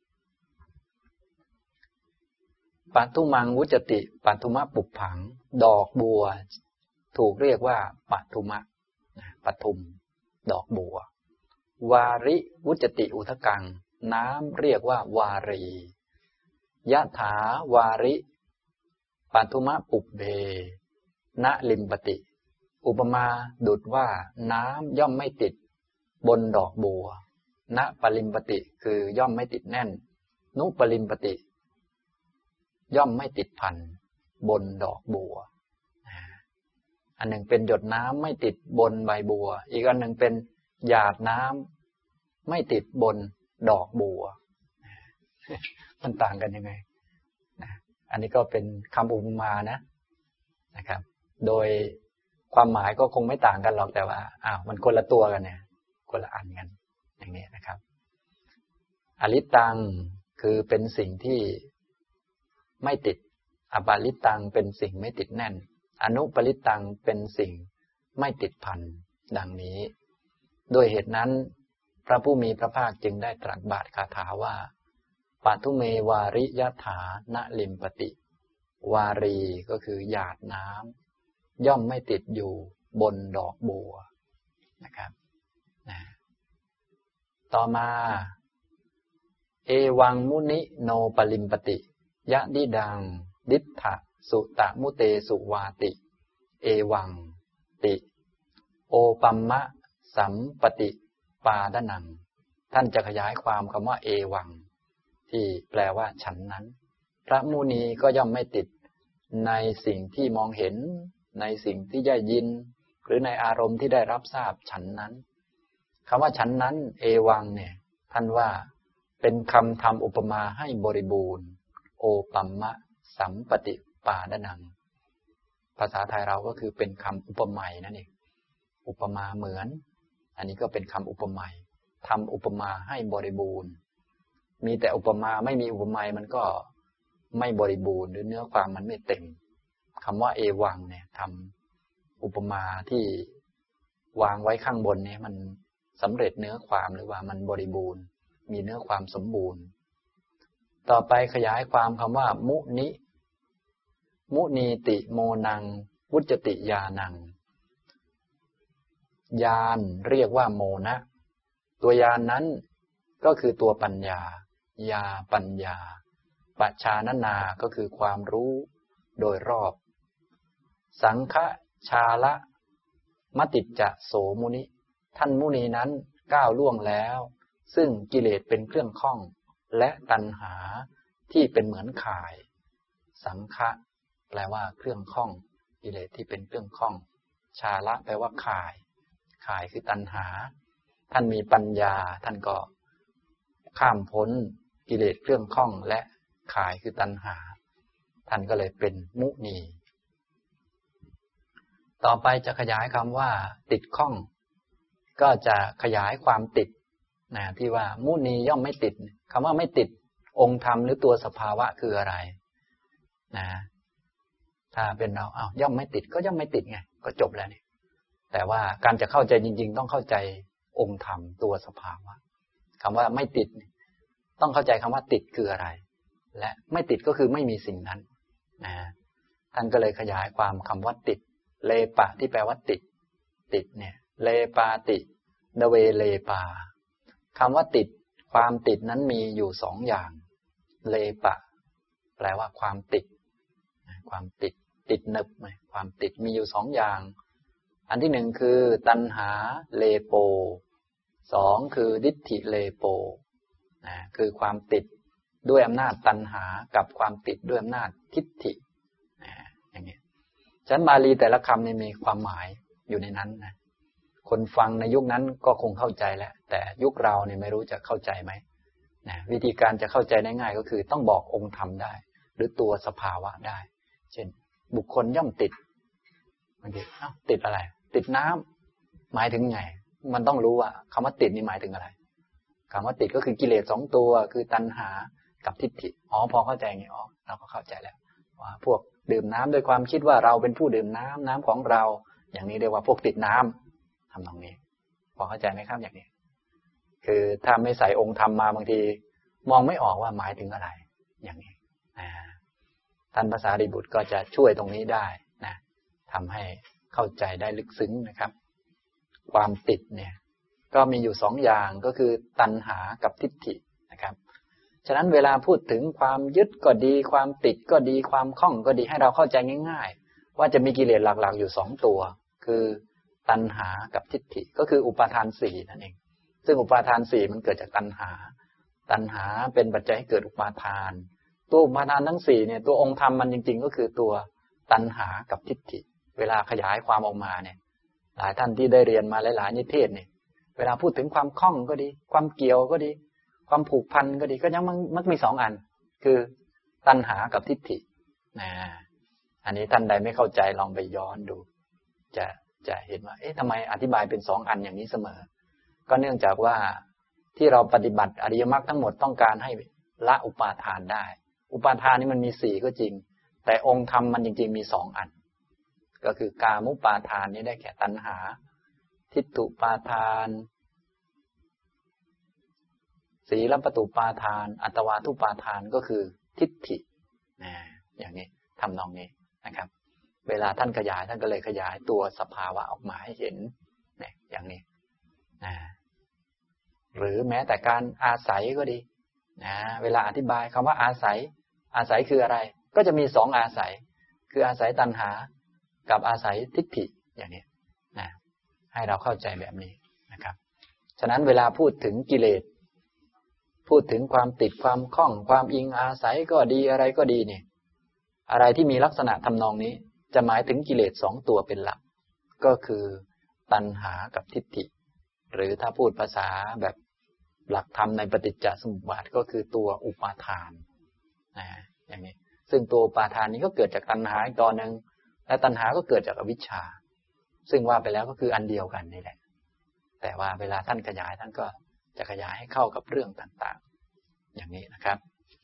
ปทุมังวุจติปทุมะปุพผังดอกบัวถูกเรียกว่าปทุมะปทุมดอกบัววาริวุจติอุทกังน้ำเรียกว่าวารียะถาวาริปทุมะปุพเพณลิมปติอุปมาดุจว่าน้ำย่อมไม่ติดบนดอกบัวณปริมปติคือย่อมไม่ติดแน่นนุปริมปติย่อมไม่ติดพันบนดอกบัวอันหนึ่งเป็นหยดน้ำไม่ติดบนใบบัวอีกอันหนึ่งเป็นหยาดน้ำไม่ติดบนดอกบัวมันต่างกันยังไงอันนี้ก็เป็นคำอุปมานะครับโดยความหมายก็คงไม่ต่างกันหรอกแต่ว่ามันคนละตัวกันเนี่ยคนละอันกันอลิตังคือเป็นสิ่งที่ไม่ติดอปาลิตังเป็นสิ่งไม่ติดแน่นอนุปลิตังเป็นสิ่งไม่ติดพันดังนี้ด้วยเหตุนั้นพระผู้มีพระภาคจึงได้ตรัสบาทคาถาว่าปทุเมวาริยถานะลิมปติวารีก็คือหยาดน้ำย่อมไม่ติดอยู่บนดอกบัวนะครับต่อมาเอวังมุนิโนปลิมปติยะดิดังดิฏฐะสุตะมุเตสุวาติเอวังติโอปัมมะสัมปติปาดนังท่านจะขยายความคำว่าเอวังที่แปลว่าฉันนั้นพระมุนีก็ย่อมไม่ติดในสิ่งที่มองเห็นในสิ่งที่ได้ยินหรือในอารมณ์ที่ได้รับทราบฉันนั้นคำว่าฉันนั้นเอวังเนี่ยท่านว่าเป็นคำทำอุปมาให้บริบูรณ์โอปัมมะสัมปติปาดนังภาษาไทยเราก็คือเป็นคำอุปไมยนั่นเองอุปมาเหมือนอันนี้ก็เป็นคำอุปไมยทำอุปมาให้บริบูรณ์มีแต่อุปมาไม่มีอุปไมยมันก็ไม่บริบูรณ์หรือเนื้อความมันไม่เต็มคำว่าเอวังเนี่ยทำอุปมาที่วางไว้ข้างบนนี้มันสำเร็จเนื้อความหรือว่ามันบริบูรณ์มีเนื้อความสมบูรณ์ต่อไปขยายความคำว่ามุนิมุนีติโมนังวุจติญาณังญาณเรียกว่าโมนะตัวญาณนั้นก็คือตัวปัญญายาปัญญาปัจฉานนาก็คือความรู้โดยรอบสังฆชาละมติจจะโสมุนิท่านมุนีนั้นก้าวล่วงแล้วซึ่งกิเลสเป็นเครื่องข้องและตัณหาที่เป็นเหมือนข่ายสังฆะแปลว่าเครื่องข้องกิเลสที่เป็นเครื่องข้องชาละแปลว่าข่ายข่ายคือตัณหาท่านมีปัญญาท่านก็ข้ามพ้นกิเลสเครื่องข้องและข่ายคือตัณหาท่านก็เลยเป็นมุนีต่อไปจะขยายคำว่าติดข้องก็จะขยายความติดนะที่ว่ามุนีย่อมไม่ติดคำว่าไม่ติดองค์ธรรมหรือตัวสภาวะคืออะไรนะถ้าเป็นเราย่อมไม่ติดก็ย่อมไม่ติดไงก็จบแล้วนี่แต่ว่าการจะเข้าใจจริงๆต้องเข้าใจองค์ธรรมตัวสภาวะคำว่าไม่ติดต้องเข้าใจคำว่าติดคืออะไรและไม่ติดก็คือไม่มีสิ่งนั้นนะท่านก็เลยขยายความคำว่าติดเลปะที่แปลว่าติดติดเนี่ยเลปาติเดเวเลปาคำว่าติดความติดนั้นมีอยู่สองอย่างเลปะแปลว่าความติดความติดติดหนึบความติดมีอยู่สองอย่างอันที่หนึ่งคือตัณหาเลโปสองคือดิฏฐิเลโปคือความติดด้วยอำนาจตัณหากับความติดด้วยอำนาจทิฏฐิอย่างนี้ฉะนั้นบาลีแต่ละคำนี่มีความหมายอยู่ในนั้นนะคนฟังในยุคนั้นก็คงเข้าใจแล้วแต่ยุคเราเนี่ยไม่รู้จะเข้าใจไหมนะวิธีการจะเข้าใจได้ง่ายก็คือต้องบอกองค์ธรรมได้หรือตัวสภาวะได้เช่นบุคคลย่อมติดบางทีติดอะไรติดน้ำหมายถึงไงมันต้องรู้ว่าคำว่าติดนี่หมายถึงอะไรคำว่าติดก็คือกิเลสสองตัวคือตัณหากับทิฏฐิพอเข้าใจไงเราก็เข้าใจแล้วว่าพวกดื่มน้ำโดยความคิดว่าเราเป็นผู้ดื่มน้ำของเราอย่างนี้เรียกว่าพวกติดน้ำทำตรงนี้พอเข้าใจไหมครับอย่างนี้คือถ้าไม่ใส่องค์ธรรมมาบางทีมองไม่ออกว่าหมายถึงอะไรอย่างนี้ท่านภาษาริบุตรก็จะช่วยตรงนี้ได้นะทำให้เข้าใจได้ลึกซึ้งนะครับความติดเนี่ยก็มีอยู่สองอย่างก็คือตัณหากับทิฏฐินะครับฉะนั้นเวลาพูดถึงความยึดก็ดีความติดก็ดีความคล้องก็ดีให้เราเข้าใจง่ายๆว่าจะมีกิเลสหลักๆอยู่สองตัวคือตัณหากับทิฏฐิก็คืออุปาทานสี่นั่นเองซึ่งอุปาทานสี่มันเกิดจากตัณหาเป็นปัจจัยให้เกิดอุปาทานตัวอุปาทานทั้งสี่เนี่ยตัวองค์ธรรมมันจริงๆก็คือตัวตัณหากับทิฏฐิเวลาขยายความออกมาเนี่ยหลายท่านที่ได้เรียนมาหลายๆนิเทศเนี่ยเวลาพูดถึงความคล้องก็ดีความเกี่ยวก็ดีความผูกพันก็ดีก็ยังมันมีสองอันคือตัณหากับทิฏฐิอันนี้ท่านใดไม่เข้าใจลองไปย้อนดูจะเห็นว่าทำไมอธิบายเป็นสองอันอย่างนี้เสมอก็เนื่องจากว่าที่เราปฏิบัติอริยมรรคทั้งหมดต้องการให้ละอุปาทานได้อุปาทานนี่มันมี4ก็จริงแต่องค์ธรรมมันจริงๆมี2อันก็คือกามุปาทานนี้ได้แก่ตัณหาทิฏฐุปาทานศีลปตุปาทานอัตวาทุปาทานก็คือทิฏฐิอย่างนี้ทำนองนี้นะครับเวลาท่านขยายท่านก็เลยขยายตัวสภาวะออกมาให้เห็นอย่างนี้หรือแม้แต่การอาศัยก็ดีเวลาอธิบายคำว่าอาศัยคืออะไรก็จะมี2อาศัยคืออาศัยตัณหากับอาศัยทิฏฐิอย่างนี้ให้เราเข้าใจแบบนี้นะครับฉะนั้นเวลาพูดถึงกิเลสพูดถึงความติดความคล้องความอิงอาศัยก็ดีอะไรก็ดีเนี่ยอะไรที่มีลักษณะทำนองนี้จะหมายถึงกิเลส2ตัวเป็นหลักก็คือตัณหากับทิฏฐิหรือถ้าพูดภาษาแบบหลักธรรมในปฏิจจสมุปบาทก็คือตัวอุปาทานอย่างนี้ซึ่งตัวอุปาทานนี้ก็เกิดจากตัณหาอีกตัวนึงและตัณหาก็เกิดจากอวิชชาซึ่งว่าไปแล้วก็คืออันเดียวกันนี่แหละแต่ว่าเวลาท่านขยายท่านก็จะขยายให้เข้ากับเรื่องต่างๆอย่างนี้นะครับ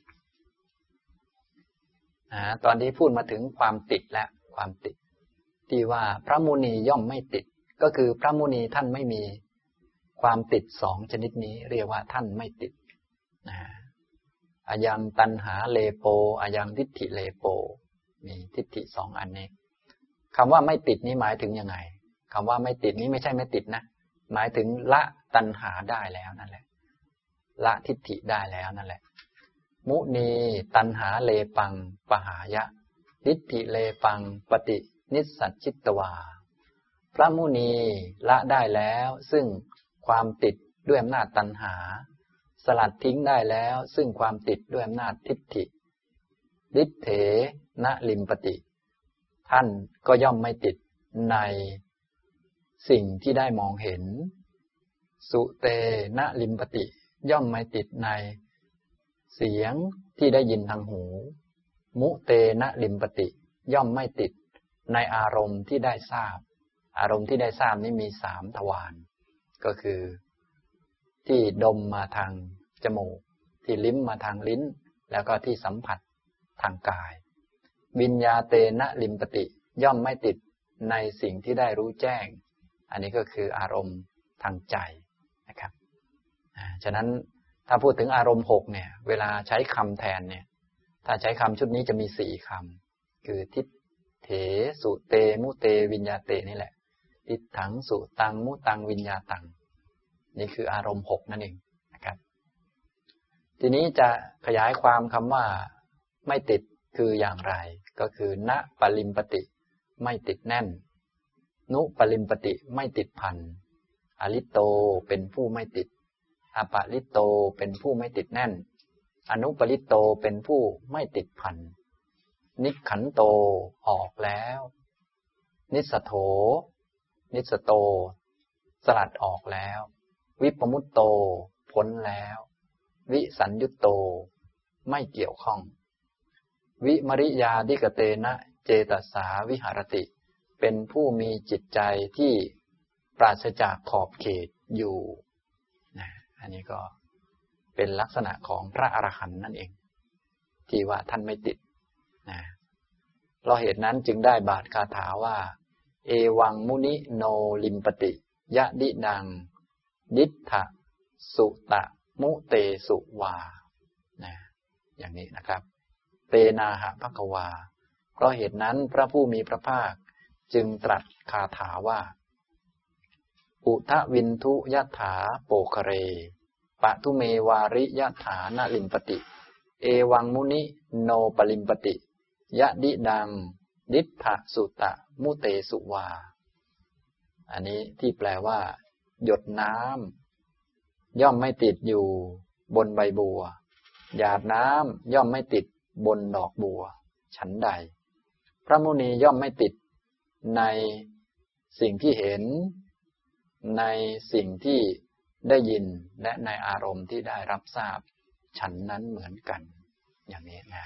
ตอนที่พูดมาถึงความติดและความติดที่ว่าพระมุนีย่อมไม่ติดก็คือพระมุนีท่านไม่มีความติด2ชนิดนี้เรียกว่าท่านไม่ติดอายังตัณหาเลโปอายังทิฏฐิเลโปมีทิฏฐิ2อันนี้คำว่าไม่ติดนี้หมายถึงยังไงคำว่าไม่ติดนี้ไม่ใช่ไม่ติดนะหมายถึงละตัณหาได้แล้วนั่นแหละละทิฏฐิได้แล้วนั่นแหละมุนีตัณหาเลปังปหายะทิฏฐิเลปังปฏินิสสัจจิตวาพระมุนีละได้แล้วซึ่งความติดด้วยอำนาจตัณหาสลัดทิ้งได้แล้วซึ่งความติดด้วยอำนาจทิฏฐิดิฏเถนะลิมปติท่านก็ย่อมไม่ติดในสิ่งที่ได้มองเห็นสุเตนะลิมปติย่อมไม่ติดในเสียงที่ได้ยินทางหูมุเตนะลิมปติย่อมไม่ติดในอารมณ์ที่ได้ทราบอารมณ์ที่ได้ทราบนี้มี3ทวารก็คือที่ดมมาทางจมูกที่ลิ้มมาทางลิ้นแล้วก็ที่สัมผัสทางกายวิญญาเตนะลิมปติย่อมไม่ติดในสิ่งที่ได้รู้แจ้งอันนี้ก็คืออารมณ์ทางใจนะครับฉะนั้นถ้าพูดถึงอารมณ์6เนี่ยเวลาใช้คำแทนเนี่ยถ้าใช้คำชุดนี้จะมี4คำคือทิฏเถสุเตมุเตวิญญาเตนี่แหละทิฏถังสุตังมุตังวิญญาตังนี่คืออารมณ์6นั่นเองนะครับทีนี้จะขยายความคำว่าไม่ติดคืออย่างไรก็คือณปลิมปติไม่ติดแน่นนุปลิมปติไม่ติดพันอลิโตเป็นผู้ไม่ติดอปลิโตเป็นผู้ไม่ติดแน่นอนุปลิโตเป็นผู้ไม่ติดพันนิขันโตออกแล้วนิสโถนิสโตสลัดออกแล้ววิปมุตโตพ้นแล้ววิสัญยุตโตไม่เกี่ยวข้องวิมริยาดิกเตนะเจตสาวิหารติเป็นผู้มีจิตใจที่ปราศจากขอบเขตอยู่อันนี้ก็เป็นลักษณะของพระอรหันต์นั่นเองที่ว่าท่านไม่ติดเพราะเหตุนั้นจึงได้บาทคาถาว่าเอวังมุนิโนลิมปติยะดิดังดิฏฐสุตะมุเตสุวาอย่างนี้นะครับเตนาหะภควาเพราะเหตุนั้นพระผู้มีพระภาคจึงตรัสคาถาว่าอุทวินทุยถาโปคะเรปะทุเมวาริยถานะลิมปติเอวังมุนิโนปลิมปติยะดิดังดิฏฐสุตะมุเตสุวาอันนี้ที่แปลว่าหยดน้ำย่อมไม่ติดอยู่บนใบบัวหยาดน้ำย่อมไม่ติดบนดอกบัวฉันใดพระมุนีย่อมไม่ติดในสิ่งที่เห็นในสิ่งที่ได้ยินและในอารมณ์ที่ได้รับทราบฉันนั้นเหมือนกันอย่างนี้นะ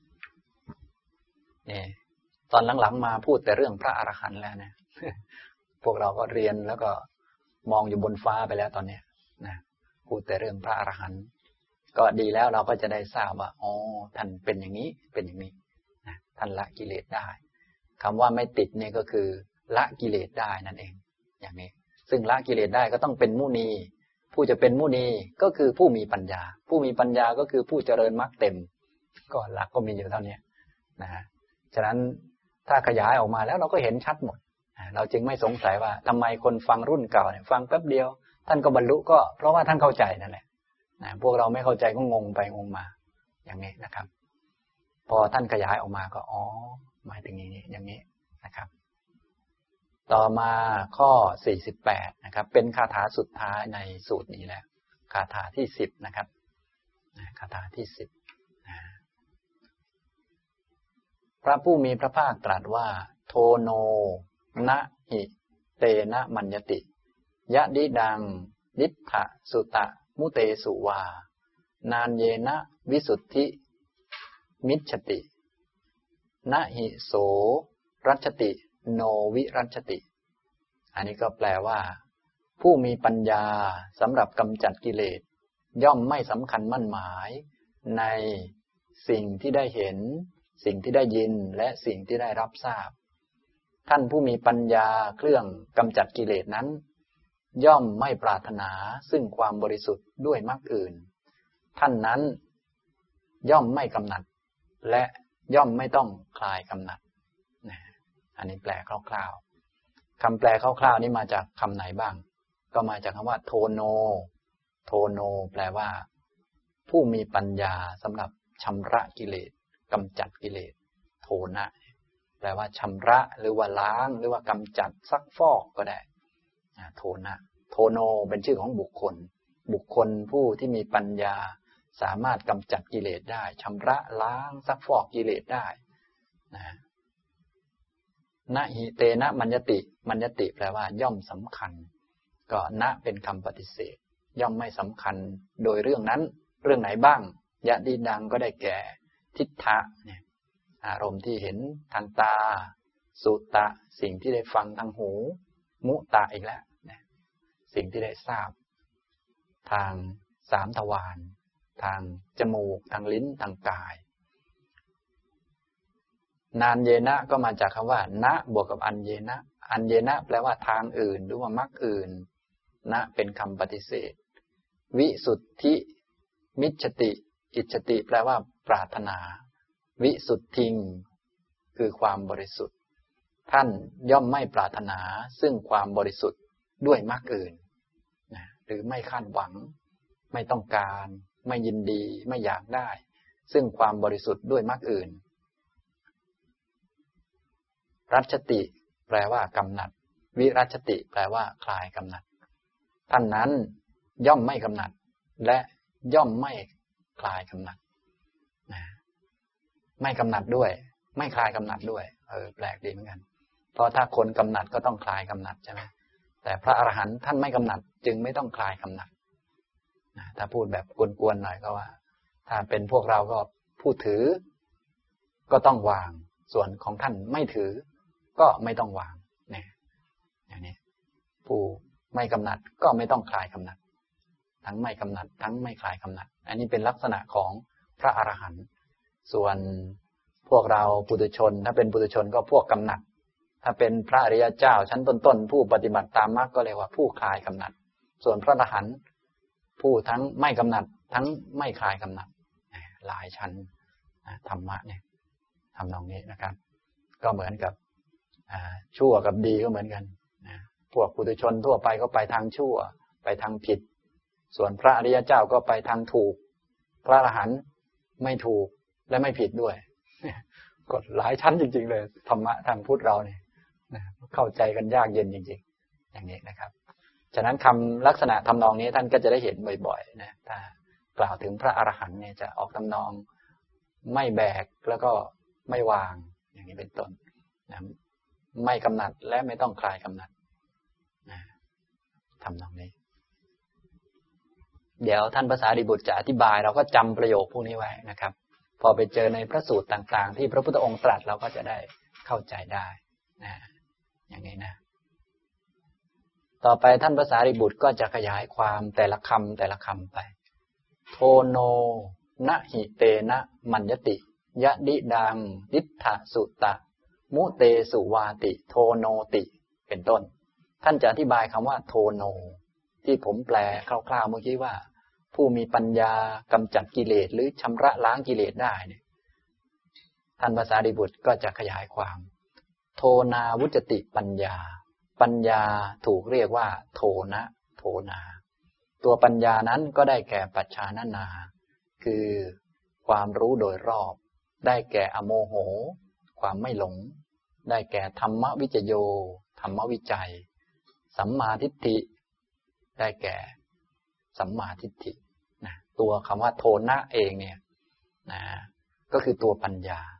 นี่ตอนหลังๆมาพูดแต่เรื่องพระอรหันต์แล้วนะ พวกเราก็เรียนแล้วก็มองอยู่บนฟ้าไปแล้วตอนนี้นะพูดแต่เรื่องพระอรหันต์ก็ดีแล้วเราก็จะได้ทราบว่าอ๋อท่านเป็นอย่างนี้เป็นอย่างนี้นะท่านละกิเลสได้คำว่าไม่ติดเนี่ยก็คือละกิเลสได้นั่นเองอย่างนี้ซึ่งละกิเลสได้ก็ต้องเป็นมุนีผู้จะเป็นมุนีก็คือผู้มีปัญญาผู้มีปัญญาก็คือผู้เจริญมรรคเต็มก็หลักก็มีอยู่เท่านี้นะฉะนั้นถ้าขยายออกมาแล้วเราก็เห็นชัดหมดเราจึงไม่สงสัยว่าทำไมคนฟังรุ่นเก่าเนี่ยฟังแป๊บเดียวท่านก็บรรลุก็เพราะว่าท่านเข้าใจนั่นแหละนะพวกเราไม่เข้าใจก็งงไปงงมาอย่างนี้นะครับพอท่านขยายออกมาก็อ๋อหมายถึงอย่างนี้นะครับต่อมาข้อ48นะครับเป็นคาถาสุดท้ายในสูตรนี้แล้วคาถาที่10นะครับคาถาที่10พระผู้มีพระภาคตรัสว่าโทโนนะหิเตนะมัญญติยะดิดังนิทธะสุตะมุเตสุวานานเยนะวิสุทธิมิจฉตินะหิโสรัชติโนวิรัชติอันนี้ก็แปลว่าผู้มีปัญญาสำหรับกำจัดกิเลสย่อมไม่สำคัญมั่นหมายในสิ่งที่ได้เห็นสิ่งที่ได้ยินและสิ่งที่ได้รับทราบท่านผู้มีปัญญาเครื่องกำจัดกิเลสนั้นย่อมไม่ปรารถนาซึ่งความบริสุทธิ์ด้วยมรรคอื่นท่านนั้นย่อมไม่กำหนัดและย่อมไม่ต้องคลายกำหนัดอันนี้แปลคร่าวๆคำแปลคร่าวๆนี้มาจากคำไหนบ้างก็มาจากคำว่าโทโนโทโนแปลว่าผู้มีปัญญาสำหรับชำระกิเลสกำจัดกิเลสโทนะแปลว่าชำระหรือว่าล้างหรือว่ากำจัดซักฟอกก็ได้โทนะโทโนเป็นชื่อของบุคคลบุคคลผู้ที่มีปัญญาสามารถกำจัดกิเลสได้ชำระล้างซักฟอกกิเลสได้นะหิเตนะมัญญติมัญญติแปลว่าย่อมสำคัญก็นะเป็นคำปฏิเสธย่อมไม่สำคัญโดยเรื่องนั้นเรื่องไหนบ้างยะดีดังก็ได้แก่ทิฏฐะเนี่ยอารมณ์ที่เห็นทางตาสุตะสิ่งที่ได้ฟังทางหูมุตะอีกแล้วสิ่งที่ได้ทราบทางสามทวารทางจมูกทางลิ้นทางกายนานเยนะก็มาจากคำว่านะบวกกับอันเยนะอันเยนะแปลว่าทางอื่นหรือว่ามรรคอื่นนะเป็นคำปฏิเสธวิสุทธิมิจฉติอิจฉติแปลว่าปรารถนาวิสุทธิงคือความบริสุทธิ์ท่านย่อมไม่ปรารถนาซึ่งความบริสุทธิ์ด้วยมรรคอื่นหรือไม่คาดหวังไม่ต้องการไม่ยินดีไม่อยากได้ซึ่งความบริสุทธิ์ด้วยมรรคอื่นรัชติแปลว่ากำหนัดวิรัชติแปลว่าคลายกำหนัดท่านนั้นย่อมไม่กำหนัดและย่อมไม่คลายกำหนัดไม่กำหนัดด้วยไม่คลายกำหนัดด้วยแปลกดีเหมือนกันเพราะถ้าคนกำหนัดก็ต้องคลายกำหนัดใช่ไหมแต่พระอรหันต์ท่านไม่กำหนัดจึงไม่ต้องคลายกำหนัดถ้าพูดแบบกวนๆหน่อยก็ว่าถ้าเป็นพวกเราก็ผู้ถือก็ต้องวางส่วนของท่านไม่ถือก็ไม่ต้องวางเนี่ยอย่างนี้ผู้ไม่กำหนัดก็ไม่ต้องคลายกำหนัดทั้งไม่กำหนัดทั้งไม่คลายกำหนัดอันนี้เป็นลักษณะของพระอรหันต์ส่วนพวกเราปุถุชนถ้าเป็นปุถุชนก็พวกกำหนัดถ้าเป็นพระอริยเจ้าชั้นต้นๆผู้ปฏิบัติตามมรรคก็เรียกว่าผู้คลายกำหนัดส่วนพระอรหันต์ผู้ทั้งไม่กำหนัดทั้งไม่คลายกำหนัดหลายชั้นธรรมะเนี่ยทำนองนี้นะครับก็เหมือนกับชั่วกับดีก็เหมือนกันพวกปุถุชนทั่วไปก็ไปทางชั่วไปทางผิดส่วนพระอริยเจ้าก็ไปทางถูกพระอรหันต์ไม่ถูกและไม่ผิดด้วยกฎหลายชั้นจริงๆเลยธรรมะทางพุทธเราเนี่ยเข้าใจกันยากเย็นจริงๆอย่างนี้นะครับฉะนั้นคำลักษณะทำนองนี้ท่านก็จะได้เห็นบ่อยๆนะถ้ากล่าวถึงพระอรหันต์เนี่ยจะออกทำนองไม่แบกแล้วก็ไม่วางอย่างนี้เป็นต้นนะไม่กำหนัดและไม่ต้องคลายกำหนัดทำนองนี้เดี๋ยวท่านภาษาดิบุตรจะอธิบายเราก็จำประโยคพวกนี้ไว้นะครับพอไปเจอในพระสูตรต่างๆที่พระพุทธองค์ตรัสเราก็จะได้เข้าใจได้นะอย่างนี้นะต่อไปท่านพระสารีบุตรก็จะขยายความแต่ละคำไปโทโนนะหิเตนะมัญญติยะดิดังดิฏฐสุตะมุเตสุวาติโทโนติเป็นต้นท่านจะอธิบายคำว่าโทโนที่ผมแปลคร่าวๆเมื่อกี้ว่าผู้มีปัญญากำจัดกิเลสหรือชำระล้างกิเลสได้เนี่ยท่านพระสารีบุตรก็จะขยายความโทนาวุจติปัญญาปัญญาถูกเรียกว่าโทนะโทนาตัวปัญญานั้นก็ได้แก่ปัจฉานนาคือความรู้โดยรอบได้แก่อโมโหความไม่หลงได้แก่ธรรมวิจโยธรรมวิจัยสัมมาทิฏฐิได้แก่สัมมาทิฏฐินะตัวคำว่าโทนะเองเนี่ยนะก็คือตัวปัญญา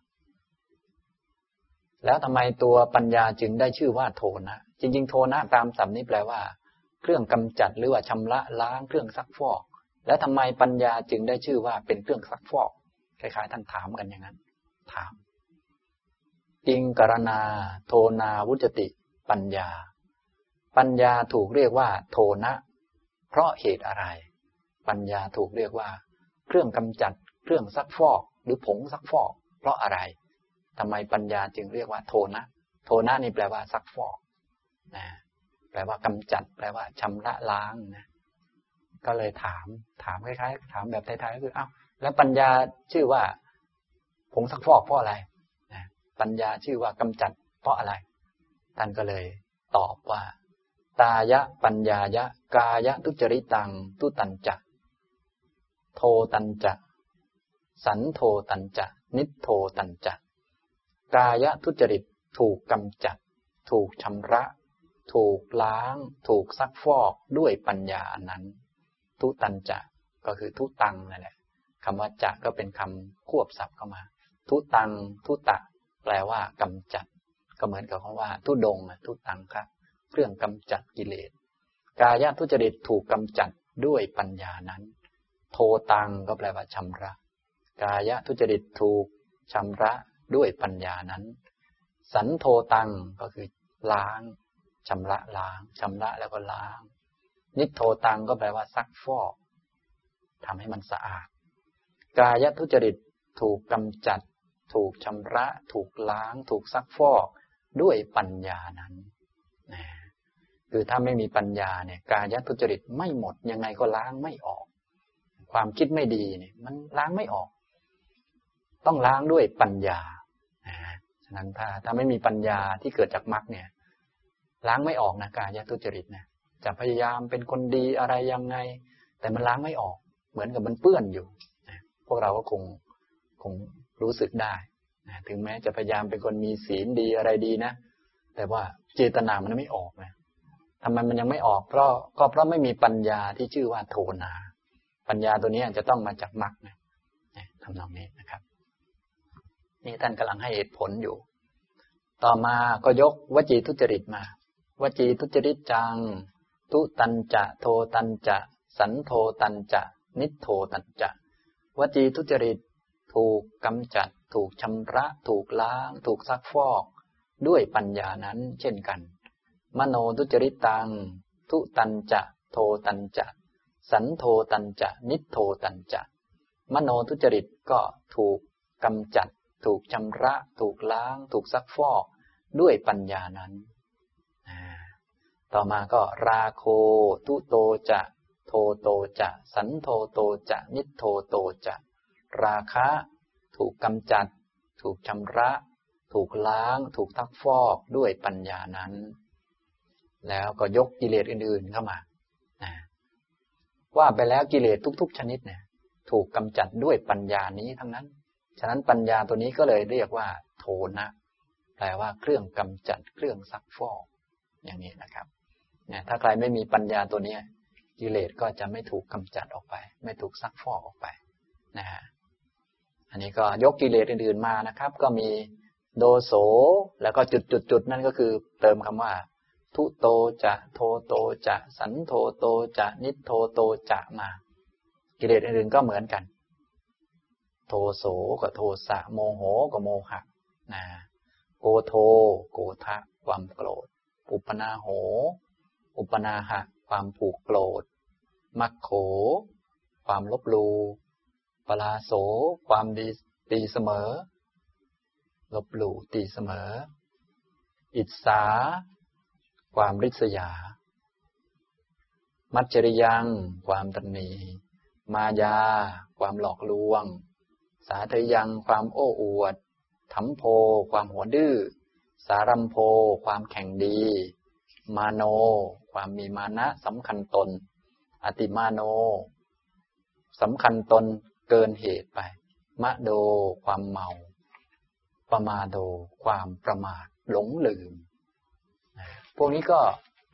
แล้วทำไมตัวปัญญาจึงได้ชื่อว่าโทนะจริงๆโทนะตามศัพท์นี้แปลว่าเครื่องกำจัดหรือว่าชำระล้างเครื่องซักฟอกแล้วทำไมปัญญาจึงได้ชื่อว่าเป็นเครื่องซักฟอกคล้ายๆท่านถามกันอย่างนั้นถามกิงกรณาโทนาวุจติปัญญาปัญญาถูกเรียกว่าโทนะเพราะเหตุอะไรปัญญาถูกเรียกว่าเครื่องกำจัดเครื่องซักฟอกหรือผงซักฟอกเพราะอะไรทำไมปัญญาจึงเรียกว่าโทนะโทนะนี่แปลว่าซักฟอกนะแปลว่ากำจัดแปลว่าชำระล้างนะก็เลยถามคล้ายๆถามแบบไทยๆก็คืออ้าวแล้วปัญญาชื่อว่าผงซักฟอกเพราะอะไรนะปัญญาชื่อว่ากำจัดเพราะอะไรท่านก็เลยตอบว่าตายะปัญญายะกายะทุจริตังทุตัญจะโทตัญจะสันโทตัญจะนิโทตัญจะกายะทุจริตถูกกำจัดถูกชำระถูกล้างถูกซักฟอกด้วยปัญญาอันนั้นทุตัญจะก็คือทุตังนั่นแหละคำว่าจะก็เป็นคำควบศัพท์เข้ามาทุตังทุตะแปลว่ากำจัดก็เหมือนกับคำว่าทุดงทุตังครับเครื่องกำจัดกิเลสกายทุจริตถูกกำจัดด้วยปัญญานั้นโทตังก็แปลว่าชำระกายทุจริตถูกชำระด้วยปัญญานั้นสันโทตังก็คือล้างชำระล้างชำระแล้วก็ล้างนิโทตังก็แปลว่าซักฟอกทำให้มันสะอาดกายทุจริตถูกกำจัดถูกชำระถูกล้างถูกซักฟอกด้วยปัญญานั้นคือถ้าไม่มีปัญญาเนี่ยกายทุจริตไม่หมดยังไงก็ล้างไม่ออกความคิดไม่ดีเนี่ยมันล้างไม่ออกต้องล้างด้วยปัญญาฉะนั้นถ้าไม่มีปัญญาที่เกิดจากมรรคเนี่ยล้างไม่ออกนะกายทุจริตเนี่ยจะพยายามเป็นคนดีอะไรยังไงแต่มันล้างไม่ออกเหมือนกับมันเปื้อนอยู่พวกเราก็คงรู้สึกได้ถึงแม้จะพยายามเป็นคนมีศีลดีอะไรดีนะแต่ว่าเจตนามันไม่ออกนะทำไมมันยังไม่ออกเพราะไม่มีปัญญาที่ชื่อว่าโทนาปัญญาตัวนี้จะต้องมาจากมรรคนะทำนองนี้นะครับนี่ท่านกำลังให้เหตุผลอยู่ต่อมาก็ยกวจีทุจริตมาวจีทุจริตจังทุตัญจะโทตัญจะสันโทตัญจะนิโทตัญจะวจีทุจริตถูกกำจัดถูกชำระถูกล้างถูกซักฟอกด้วยปัญญานั้นเช่นกันมโนทุจริตตังทุตัญจะโทตัญจะสันโทตัญจะนิโทตัญจะมโนทุจริตก็ถูกกำจัดถูกชำระถูกล้างถูกซักฟอกด้วยปัญญานั้นต่อมาก็ราโคทุโตจะโทโตจะสันโทโตจะนิโทโตจะราคะถูกกำจัดถูกชำระถูกล้างถูกซักฟอกด้วยปัญญานั้นแล้วก็ยกกิเลสอื่นๆเข้ามาว่าไปแล้วกิเลสทุกๆชนิดเนี่ยถูกกำจัดด้วยปัญญานี้ทั้งนั้นฉะนั้นปัญญาตัวนี้ก็เลยเรียกว่าโทนะแปลว่าเครื่องกำจัดเครื่องซักฟอกอย่างนี้นะครับถ้าใครไม่มีปัญญาตัวนี้กิเลสก็จะไม่ถูกกำจัดออกไปไม่ถูกซักฟอกออกไปนะฮะอันนี้ก็ยกกิเลสอื่นๆมานะครับก็มีโดโสแล้วก็จุดๆนั่นก็คือเติมคำว่าทุโตจะโทโตจะสันโทโตจะนิโทโตจะมากิเลสอื่นๆก็เหมือนกันโทโสกับโทสะโมโหกับโมหะโกโทโกทะความโกรธอุปนาโหอุปนาหะความผูกโกรธมัคโขความลบลูปลาโสความดีตีเสมอลบหลู่ตีเสมออิจฉาความริษยามัจจริยังความตนีมายาความหลอกลวงสาธยังความโอ้อวดถัมโพความหัวดื้อสารัมโพความแข่งดีมาโนความมีมานะสำคัญตนอติมาโนสำคัญตนเกินเหตุไปมะโดความเมาปมาโดความประมาทหลงลืมพวกนี้ก็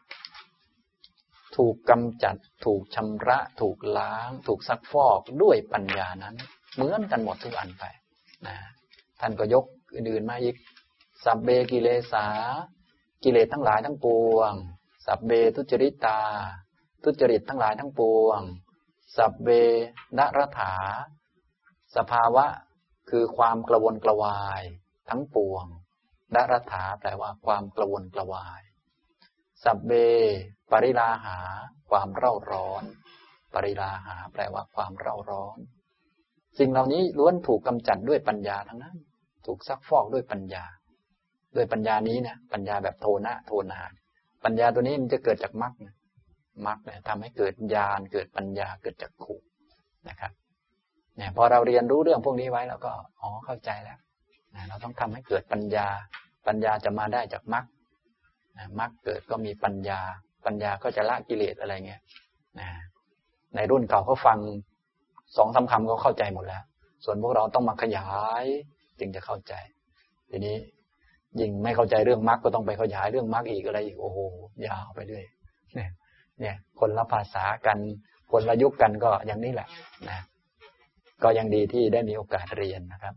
ถูกกำจัดถูกชำระถูกล้างถูกซักฟอกด้วยปัญญานั้นเหมือนกันหมดทุกอันไปนะท่านก็ยกอื่นๆมาอีกสัพเบกิเลสากิเลสทั้งหลายทั้งปวงสัพเบทุจริตาทุจริตทั้งหลายทั้งปวงสัพเบนรถาสภาวะคือความกระวนกระวายทั้งปวงนรถาแปลว่าความกระวนกระวายสัพเบปริลาหาความเร่าร้อนปริลาหาแปลว่าความเร่าร้อนสิ่งเหล่านี้ล้วนถูกกำจัดด้วยปัญญาทั้งนั้นถูกซักฟอกด้วยปัญญาด้วยปัญญานี้นะปัญญาแบบโทนะโทนาปัญญาตัวนี้มันจะเกิดจากมรรคมรรคเนี่ยทำให้เกิดญาณเกิดปัญญาเกิดจักขุนะครับเนี่ยพอเราเรียนรู้เรื่องพวกนี้ไว้แล้วก็เข้าใจแล้วเราต้องทำให้เกิดปัญญาปัญญาจะมาได้จากมรรคมรรคเกิดก็มีปัญญาปัญญาก็จะละกิเลสอะไรเงี้ยในรุ่นเก่าเขาฟัง2-3 คำก็เข้าใจหมดแล้วส่วนพวกเราต้องมาขยายจึงจะเข้าใจทีนี้ยิ่งไม่เข้าใจเรื่องมรรคก็ต้องไปขยายเรื่องมรรคอีกอะไรอีกโอ้โหยาวไปเรื่อยเนี่ยคนละภาษากันคนละยุคกันก็อย่างนี้แหละนะก็ยังดีที่ได้มีโอกาสเรียนนะครับ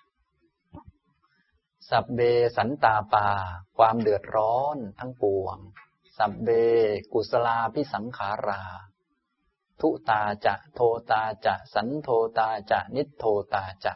สัพเบสันตาปาความเดือดร้อนทั้งปวงสัพเบกุศลาภิสังขาราทุตาจะโทตาจะสันโทตาจะนิโทตาจะ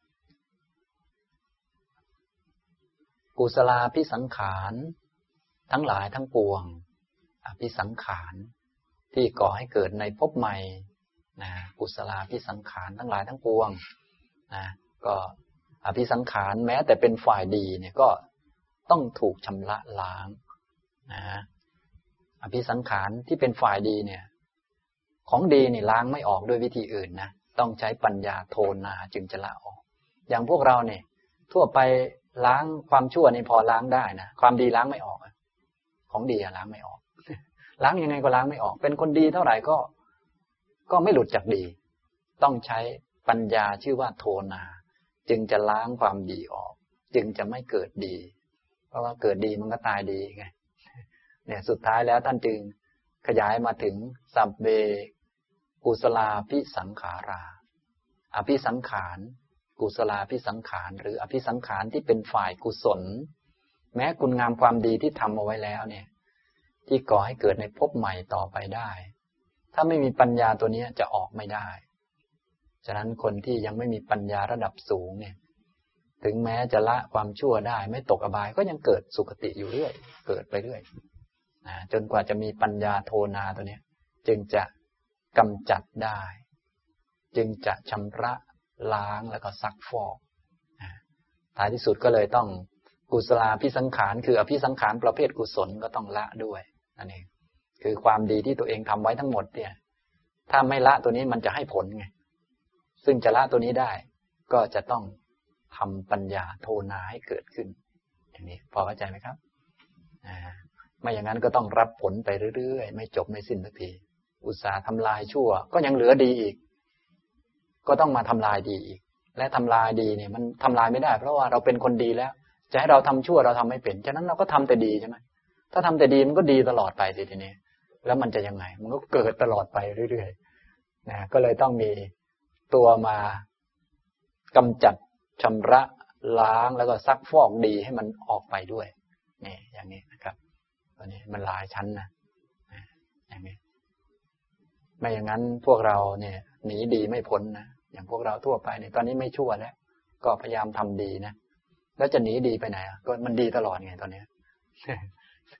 กุศลาภิสังขารทั้งหลายทั้งปวงอภิสังขารที่ก่อให้เกิดในภพใหม่นะกุศลาภิสังขารทั้งหลายทั้งปวงนะก็อภิสังขารแม้แต่เป็นฝ่ายดีเนี่ยก็ต้องถูกชำระล้างนะอภิสังขารที่เป็นฝ่ายดีเนี่ยของดีนี่ล้างไม่ออกด้วยวิธีอื่นนะต้องใช้ปัญญาโทนาจึงจะละออกอย่างพวกเราเนี่ยทั่วไปล้างความชั่วนี่พอล้างได้นะความดีล้างไม่ออกของดีล้างไม่ออกล้างยังไงก็ล้างไม่ออกเป็นคนดีเท่าไหร่ก็ไม่หลุดจากดีต้องใช้ปัญญาชื่อว่าโทนาจึงจะล้างความดีออกจึงจะไม่เกิดดีเพราะว่าเกิดดีมันก็ตายดีไงเนี่ยสุดท้ายแล้วท่านจึงขยายมาถึงสัพเบกุศลาภิสังขาราอภิสังขารกุศลาภิสังขารหรืออภิสังขารที่เป็นฝ่ายกุศลแม้คุณงามความดีที่ทำเอาไว้แล้วเนี่ยที่ก่อให้เกิดในภพใหม่ต่อไปได้ถ้าไม่มีปัญญาตัวนี้จะออกไม่ได้ฉะนั้นคนที่ยังไม่มีปัญญาระดับสูงเนี่ยถึงแม้จะละความชั่วได้ไม่ตกอบายก็ยังเกิดสุคติอยู่เรื่อยเกิดไปเรื่อยจนกว่าจะมีปัญญาโทนาตัวนี้จึงจะกำจัดได้จึงจะชำระล้างแล้วก็ซักฟอกท้ายที่สุดก็เลยต้องกุศลาภิสังขารคืออภิสังขารประเภทกุศลก็ต้องละด้วยนั่นเองคือความดีที่ตัวเองทำไว้ทั้งหมดเนี่ยถ้าไม่ละตัวนี้มันจะให้ผลไงซึ่งจะละตัวนี้ได้ก็จะต้องทำปัญญาโทนาให้เกิดขึ้นอย่างนี้พอเข้าใจไหมครับไม่อย่างนั้นก็ต้องรับผลไปเรื่อยๆไม่จบไม่สิ้นสักทีอุตส่าห์ทำลายชั่วก็ยังเหลือดีอีกก็ต้องมาทำลายดีอีกและทำลายดีเนี่ยมันทำลายไม่ได้เพราะว่าเราเป็นคนดีแล้วจะให้เราทำชั่วเราทำไม่เป็นฉะนั้นเราก็ทำแต่ดีใช่ไหมถ้าทำแต่ดีมันก็ดีตลอดไปสิทีนี้แล้วมันจะยังไงมันก็เกิดตลอดไปเรื่อยๆนะก็เลยต้องมีตัวมากำจัดชำระล้างแล้วก็ซักฟอกดีให้มันออกไปด้วยนี่อย่างนี้นะครับตอนนี้มันหลายชั้นนะอย่างนี้ไม่อย่างนั้นพวกเราเนี่ยหนีดีไม่พ้นนะอย่างพวกเราทั่วไปเนี่ยตอนนี้ไม่ชั่วแล้วก็พยายามทำดีนะแล้วจะหนีดีไปไหนก็มันดีตลอดไงตอนนี้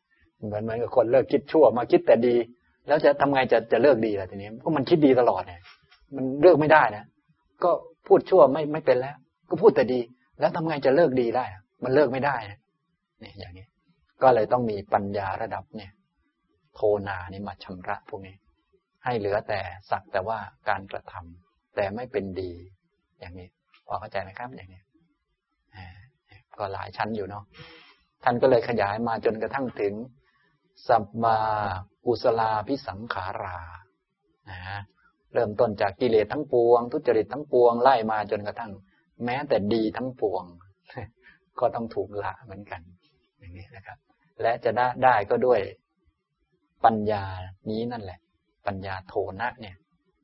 เหมือนกับคนเลิกคิดชั่วมาคิดแต่ดีแล้วจะทำไงจะเลิกดีล่ะทีนี้ก็มันคิดดีตลอดเนี่ยมันเลิกไม่ได้นะก็พูดชั่วไม่เป็นแล้วก็พูดแต่ดีแล้วทำไงจะเลิกดีได้มันเลิกไม่ได้นะเนี่ยอย่างนี้ก็เลยต้องมีปัญญาระดับเนี่ยโทนานี่มาชำระพวกนี้ให้เหลือแต่สักแต่ว่าการกระทำแต่ไม่เป็นดีอย่างนี้พอเข้าใจไหมครับอย่างนี้ก็หลายชั้นอยู่เนาะท่านก็เลยขยายมาจนกระทั่งถึงสัมมากุศลาภิสังขาราเริ่มต้นจากกิเลสทั้งปวงทุจริตทั้งปวงไล่มาจนกระทั่งแม้แต่ดีทั้งปวงก็ต้องถูกละเหมือนกันอย่างนี้นะครับและจะได้ก็ด้วยปัญญานี้นั่นแหละปัญญาโทนะเนี่ย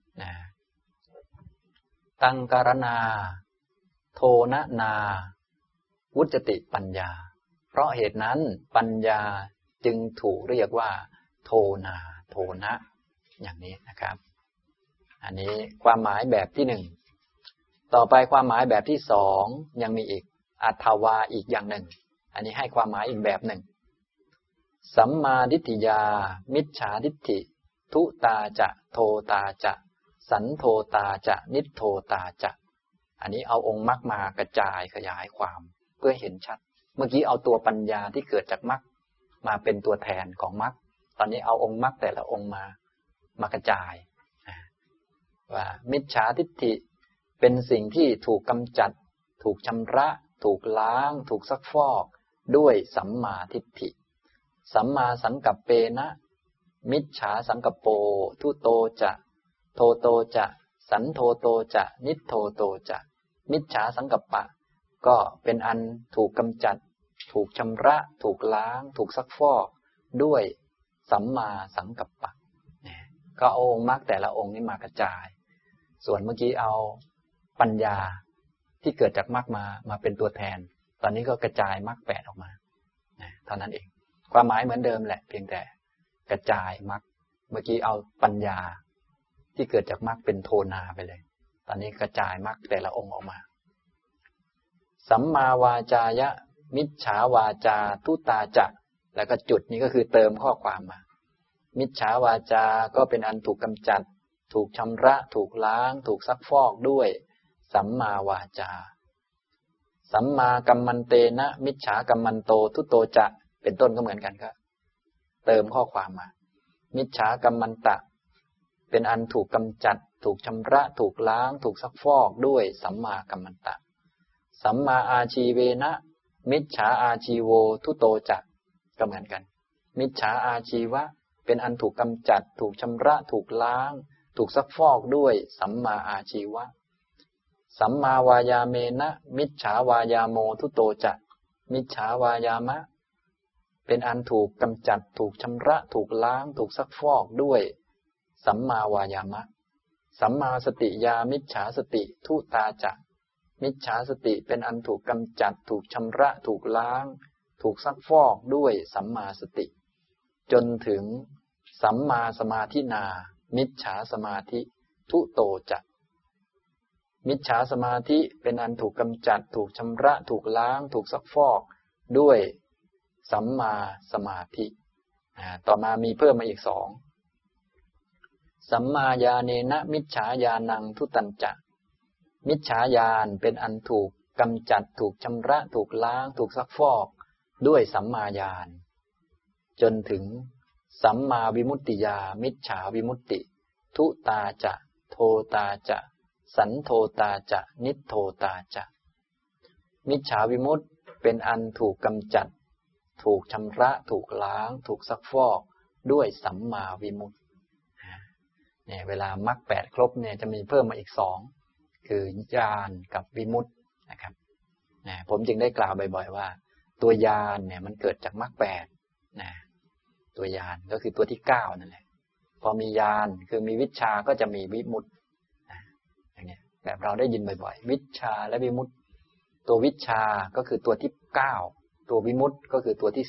ตังการณาโทนะนาวุจติปัญญาเพราะเหตุนั้นปัญญาจึงถูกเรียกว่าโทนาโทนะอย่างนี้นะครับอันนี้ความหมายแบบที่หนึ่งต่อไปความหมายแบบที่สองยังมีอีกอัตถวาอีกอย่างหนึ่งอันนี้ให้ความหมายอีกแบบหนึ่งสัมมาทิฏฐิยามิจฉาทิฏฐิทุตาจะโทตาจะสันโทตาจะนิโทตาจะอันนี้เอาองค์มรรคมากระจายขยายความเพื่อเห็นชัดเมื่อกี้เอาตัวปัญญาที่เกิดจากมรรคมาเป็นตัวแทนของมรรคตอนนี้เอาองค์มรรคแต่ละองค์มากระจายว่ามิจฉาทิฏฐิเป็นสิ่งที่ถูกกำจัดถูกชำระถูกล้างถูกซักฟอกด้วยสัมมาทิฏฐิสัมมาสังกัปเปนะมิจฉาสังกัปโปทุโตจะโทโตจะสันโทโตจะนิโทโตจะมิจฉาสังกัปปะก็เป็นอันถูกกำจัดถูกชำระถูกล้างถูกซักฟอกด้วยสัมมาสังกัปปะก็เอาองค์มรรคแต่ละองค์นี้มากระจายส่วนเมื่อกี้เอาปัญญาที่เกิดจากมรรคมาเป็นตัวแทนตอนนี้ก็กระจายมรรค8ออกมาเท่านั้นเองความหมายเหมือนเดิมแหละเพียงแต่กระจายมรรคเมื่อกี้เอาปัญญาที่เกิดจากมรรคเป็นโทนาไปเลยตอนนี้กระจายมรรคแต่ละองค์ออกมาสัมมาวาจายะมิจฉาวาจาทุตาจะแล้วก็จุดนี้ก็คือเติมข้อความมามิจฉาวาจาก็เป็นอันถูกกำจัดถูกชำระถูกล้างถูกซักฟอกด้วยสัมมาวาจาสัมมากัมมันเตนะมิจฉากัมมันโตทุโตจะเป็นต้นก็เหมือนกันครับเติมข้อความมามิจฉากัมมันตะเป็นอันถูกกำจัดถูกชำระถูกล้างถูกซักฟอกด้วยสัมมากัมมันตะสัมมาอาชีเวนะมิจฉาอาชีโวทุโตจะก็เหมือนกันมิจฉาอาชีวะเป็นอันถูกกำจัดถูกชำระถูกล้างถูกซักฟอกด้วยสัมมาอาชีวะสัมมาวายาเมนะมิจฉาวายาโมทุโตจะมิจฉาวายามะเป็นอันถูกกำจัดถูกชำระถูกล้างถูกซักฟอกด้วยสัมมาวายามะสัมมาสติยามิจฉาสติทุตาจะมิจฉาสติเป็นอันถูกกำจัดถูกชำระถูกล้างถูกซักฟอกด้วยสัมมาสติจนถึงสัมมาสมาธินามิจฉาสมาธิทุโตจะมิจฉาสมาธิเป็นอันถูกกำจัดถูกชำระถูกล้างถูกซักฟอกด้วยสัมมาสมาธิต่อมามีเพิ่มมาอีกสองสัมมาญาเนนะมิจฉาญาณังทุตัญจะมิจฉาญาณเป็นอันถูกกำจัดถูกชำระถูกล้างถูกซักฟอกด้วยสัมมาญาณจนถึงสัมมาวิมุตติญามิจฉาวิมุตติทุตาจะโทตาจะสันโทตาจะนิโทตาจะมิจฉาวิมุตติเป็นอันถูกกำจัดถูกชำระถูกล้างถูกซักฟอกด้วยสัมมาวิมุตติเนี่ยเวลามรรค8ครบเนี่ยจะมีเพิ่มมาอีก2คือญาณกับวิมุตตินะครับผมจึงได้กล่าวบ่อยๆว่าตัวญาณเนี่ยมันเกิดจากมรรค8นะตัวญาณก็คือตัวที่9นั่นแหละพอมีญาณคือมีวิชชาก็จะมีวิมุตติอย่างนี้แบบเราได้ยินบ่อยๆวิชชาและวิมุตติตัววิชชาก็คือตัวที่9ตัววิมุตติก็คือตัวที่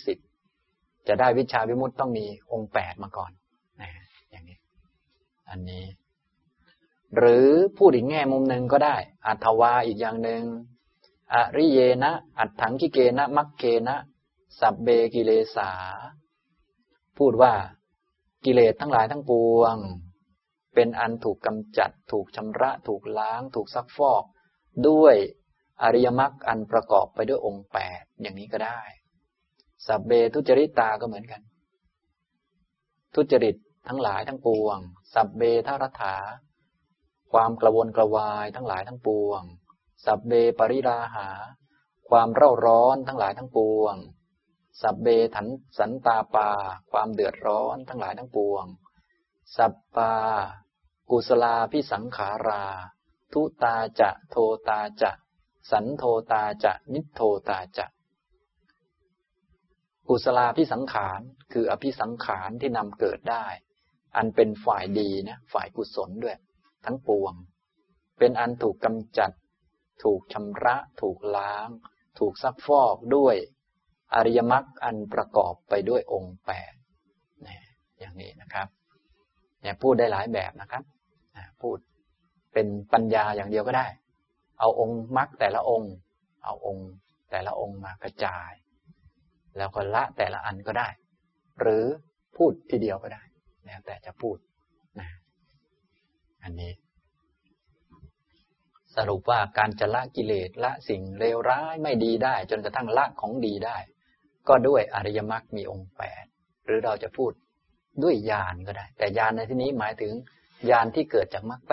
10จะได้วิชชาวิมุตติต้องมีองค์8มาก่อนอย่างนี้อันนี้หรือพูดอีกแง่มุมหนึ่งก็ได้อัตถวาอีกอย่างหนึ่งอริเยนะอัตถังคิเกนะมัคเคนะสัพเบกิเลสาพูดว่ากิเลสทั้งหลายทั้งปวงเป็นอันถูกกำจัดถูกชำระถูกล้างถูกซักฟอกด้วยอริยมรรคอันประกอบไปด้วยองค์8อย่างนี้ก็ได้สัพเบทุจริตาก็เหมือนกันทุจริตทั้งหลายทั้งปวงสัพเบทรัฐาความกระวนกระวายทั้งหลายทั้งปวงสัพเบปริราหาความเร่าร้อนทั้งหลายทั้งปวงสัพเบสันตาปาความเดือดร้อนทั้งหลายทั้งปวงสัพปากุศลาภิสังขาราทุตาจะโทตาจะสันโทตาจะนิโทตาจะกุศลาภิสังขารคืออภิสังขารที่นำเกิดได้อันเป็นฝ่ายดีนะฝ่ายกุศลด้วยทั้งปวงเป็นอันถูกกำจัดถูกชำระถูกล้างถูกซักฟอกด้วยอริยมรรคอันประกอบไปด้วยองค์8อย่างนี้นะครับเนี่ยพูดได้หลายแบบนะครับพูดเป็นปัญญาอย่างเดียวก็ได้เอาองค์มรรคแต่ละองค์เอาองค์แต่ละองค์มากระจายแล้วก็ละแต่ละอันก็ได้หรือพูดทีเดียวก็ได้แล้วแต่จะพูดนะอันนี้สรุปว่าการจะละกิเลสละสิ่งเลวร้ายไม่ดีได้จนกระทั่งละของดีได้ก็ด้วยอริยมรรคมีองค์8หรือเราจะพูดด้วยญาณก็ได้แต่ญาณในที่นี้หมายถึงญาณที่เกิดจากมรรค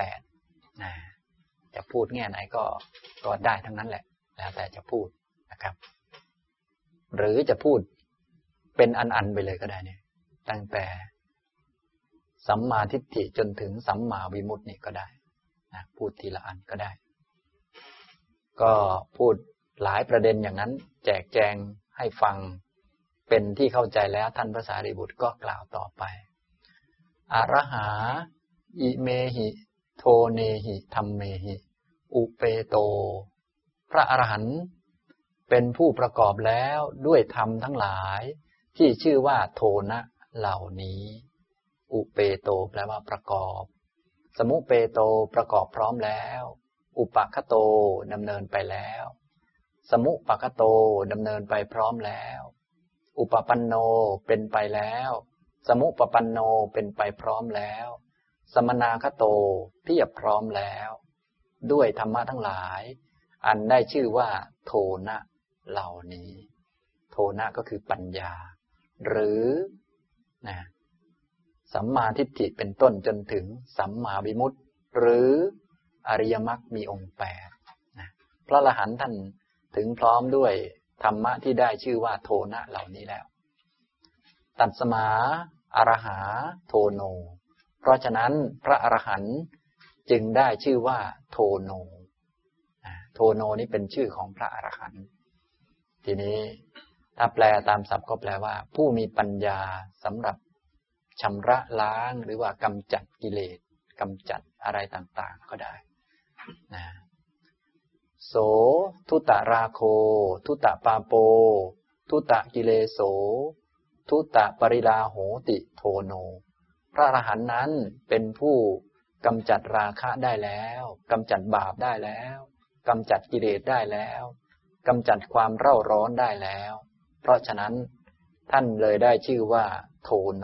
8นะจะพูดแง่ไหนก็ได้ทั้งนั้นแหละแล้วแต่จะพูดนะครับหรือจะพูดเป็นอันไปเลยก็ได้เนี่ยตั้งแต่สัมมาทิฏฐิจนถึงสัมมาวิมุตตินี่ก็ได้นะพูดทีละอันก็ได้ก็พูดหลายประเด็นอย่างนั้นแจกแจงให้ฟังเป็นที่เข้าใจแล้วท่านพระสารีบุตรก็กล่าวต่อไปอรหาอิเมหิโทเนหิธัมเมหิอุเปโตพระอรหันต์เป็นผู้ประกอบแล้วด้วยธรรมทั้งหลายที่ชื่อว่าโทนะเหล่านี้อุเปโตแปลว่าประกอบสมุเปโตประกอบพร้อมแล้วอุปคโตดำเนินไปแล้วสมุปคโตดำเนินไปพร้อมแล้วอุปปันโนเป็นไปแล้วสมุปปันโนเป็นไปพร้อมแล้วสมนาคโตเพียบพร้อมแล้วด้วยธรรมะทั้งหลายอันได้ชื่อว่าโทนะเหล่านี้โทนะก็คือปัญญาหรือนะสัมมาทิฏฐิเป็นต้นจนถึงสัมมาวิมุตติหรืออริยมรรคมีองค์8นะพระอรหันต์ท่านถึงพร้อมด้วยธรรมะที่ได้ชื่อว่าโทนะเหล่านี้แล้วตัสมาอรหาโทโนเพราะฉะนั้นพระอรหันต์จึงได้ชื่อว่าโทโนโทโนนี้เป็นชื่อของพระอรหันต์ทีนี้ถ้าแปลตามศัพท์ก็แปลว่าผู้มีปัญญาสำหรับชำระล้างหรือว่ากำจัดกิเลสกำจัดอะไรต่างๆก็ได้นะโสทุตราโคทุตปาโปทุตกิเลโสทุตปริลาโหติโทโนพระอรหันต์นั้นเป็นผู้กำจัดราคะได้แล้วกำจัดบาปได้แล้วกำจัดกิเลสได้แล้วกำจัดความเร่าร้อนได้แล้วเพราะฉะนั้นท่านเลยได้ชื่อว่าโทโน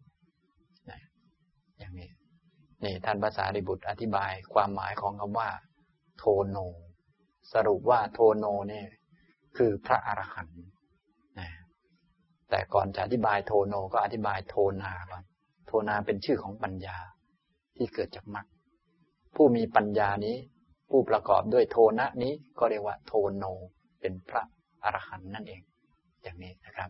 อย่างนี้นี่ท่านพระสารีบุตรอธิบายความหมายของคำว่าโทโนสรุปว่าโทโนนี่คือพระอรหันต์แต่ก่อนจะอธิบายโทโนก็อธิบายโทนาก่อนโทนาเป็นชื่อของปัญญาที่เกิดจากมรรคผู้มีปัญญานี้ผู้ประกอบด้วยโทนะนี้ก็เรียกว่าโทโนเป็นพระอรหันต์นั่นเองอย่างนี้นะครับ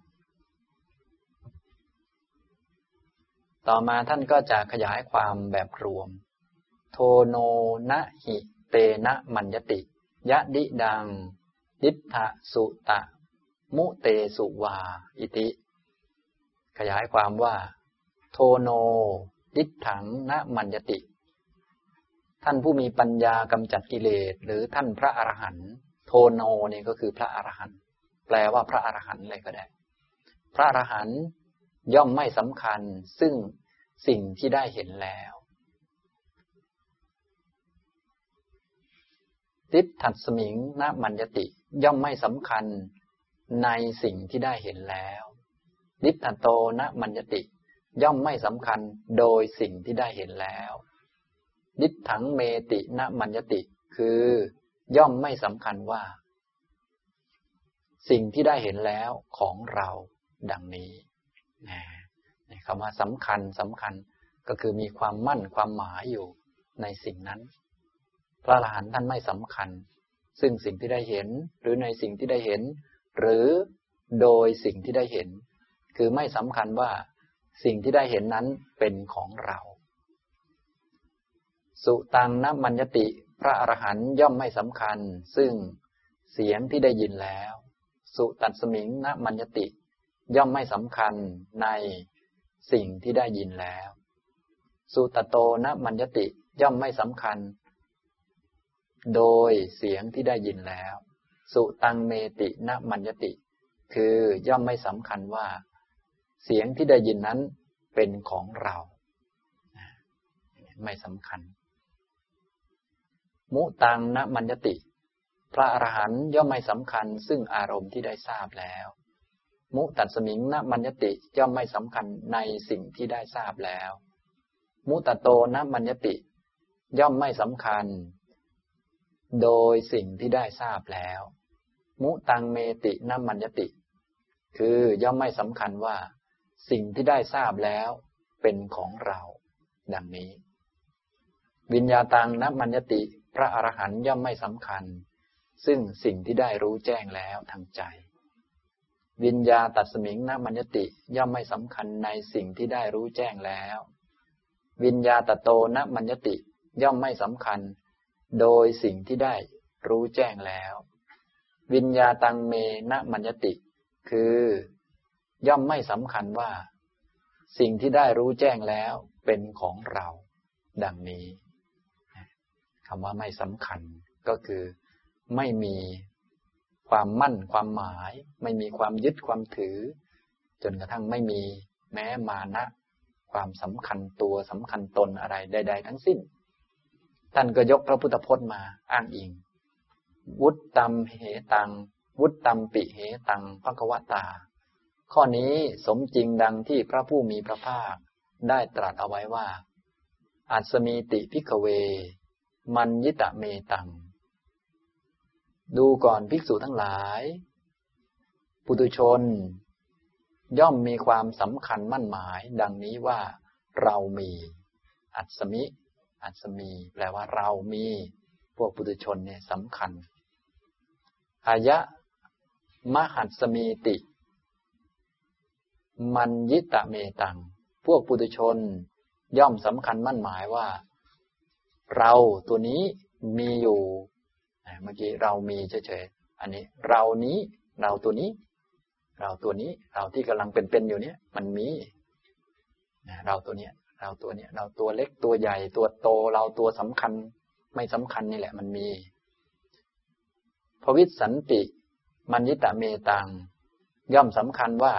ต่อมาท่านก็จะขยายความแบบรวมโทโนนะหิเตนะมัญญติยะดิดังดิฏฐสุตะมุเตสุวาอิติขยายความว่าโทโนดิฏฐังนะมัญญติท่านผู้มีปัญญากำจัดกิเลสหรือท่านพระอรหันต์โทโนนี่ก็คือพระอรหันต์แปลว่าพระอรหันต์เลยก็ได้พระอรหันต์ย่อมไม่สำคัญซึ่งสิ่งที่ได้เห็นแล้วทิฏฐัสมิงนะมัญญติย่อมไม่สำคัญในสิ่งที่ได้เห็นแล้วทิฏฐโตนะมัญญติย่อมไม่สำคัญโดยสิ่งที่ได้เห็นแล้วดิฏถังเมตินมัญญติคือย่อมไม่สำคัญว่าสิ่งที่ได้เห็นแล้วของเราดังนี้คำว่าสำคัญก็คือมีความมั่นความหมายอยู่ในสิ่งนั้นพระอรหันต์ท่านไม่สำคัญซึ่งสิ่งที่ได้เห็นหรือในสิ่งที่ได้เห็นหรือโดยสิ่งที่ได้เห็นคือไม่สำคัญว่าสิ่งที่ได้เห็นนั้นเป็นของเราสุตังนมัญญติพระอรหันต์ย่อมไม่สำคัญซึ่งเสียงที่ได้ยินแล้วสุตัสมิงนมัญญติย่อมไม่สำคัญในสิ่งที่ได้ยินแล้วสุตโตนมัญญติย่อมไม่สำคัญโดยเสียงที่ได้ยินแล้วสุตังเมตินมัญญติคือย่อมไม่สำคัญว่าเสียงที่ได้ยินนั้นเป็นของเราไม่สำคัญมุตังนมัญญติพระอรหันต์ย่อมไม่สำคัญซึ่งอารมณ์ที่ได้ทราบแล้วมุตัสมิงนมัญญติย่อมไม่สำคัญในสิ่งที่ได้ทราบแล้วมุตโตนมัญญติย่อมไม่สำคัญโดยสิ่งที่ได้ทราบแล้วมุตังเมตินมัญญติคือย่อมไม่สำคัญว่าสิ่งที่ได้ทราบแล้วเป็นของเราดังนี้วิญญาตังนมัญญติพระอรหันต์ย่อมไม่สำคัญซึ่งสิ่งที่ได้รู้แจ้งแล้วทางใจวิญญาตัสมิงนมัญญติย่อมไม่สำคัญในสิ่งที่ได้รู้แจ้งแล้ววิญญาตโตนมัญญติย่อมไม่สำคัญโดยสิ่งที่ได้รู้แจ้งแล้ววิญญาตังเมนมัญญติคือย่อมไม่สำคัญว่าสิ่งที่ได้รู้แจ้งแล้วเป็นของเราดังนี้คำว่าไม่สำคัญก็คือไม่มีความมั่นความหมายไม่มีความยึดความถือจนกระทั่งไม่มีแม้มานะความสำคัญตัวสำคัญตนอะไรใดๆทั้งสิ้นท่านก็ยกพระพุทธพจน์มาอ้างอิงวุตตัมเหตังวุตตัมปิเหตังภควตาข้อนี้สมจริงดังที่พระผู้มีพระภาคได้ตรัสเอาไว้ว่าอัสสมีติภิกขเวมัญญิตะเมตังดูก่อนภิกษุทั้งหลายปุถุชนย่อมมีความสำคัญมั่นหมายดังนี้ว่าเรามีอัสสมีแปลว่าเรามีพวกปุถุชนเนี่ยสำคัญอายะมหัสสมีติมัญญิตะเมตังพวกปุถุชนย่อมสำคัญมั่นหมายว่าเราตัวนี้มีอยู่เมื่อกี้เรามีเฉยๆอันนี้เรานี้เราตัวนี้เราตัวนี้เราที่กำลังเป็นอยู่เนี่ยมันมีเราตัวเนี้ยเราตัวเนี้ยเราตัวเล็กตัวใหญ่ตัวโตเราตัวสำคัญไม่สำคัญนี่แหละมันมีภวิสันติมัญญิตะเมตังย่อมสำคัญว่า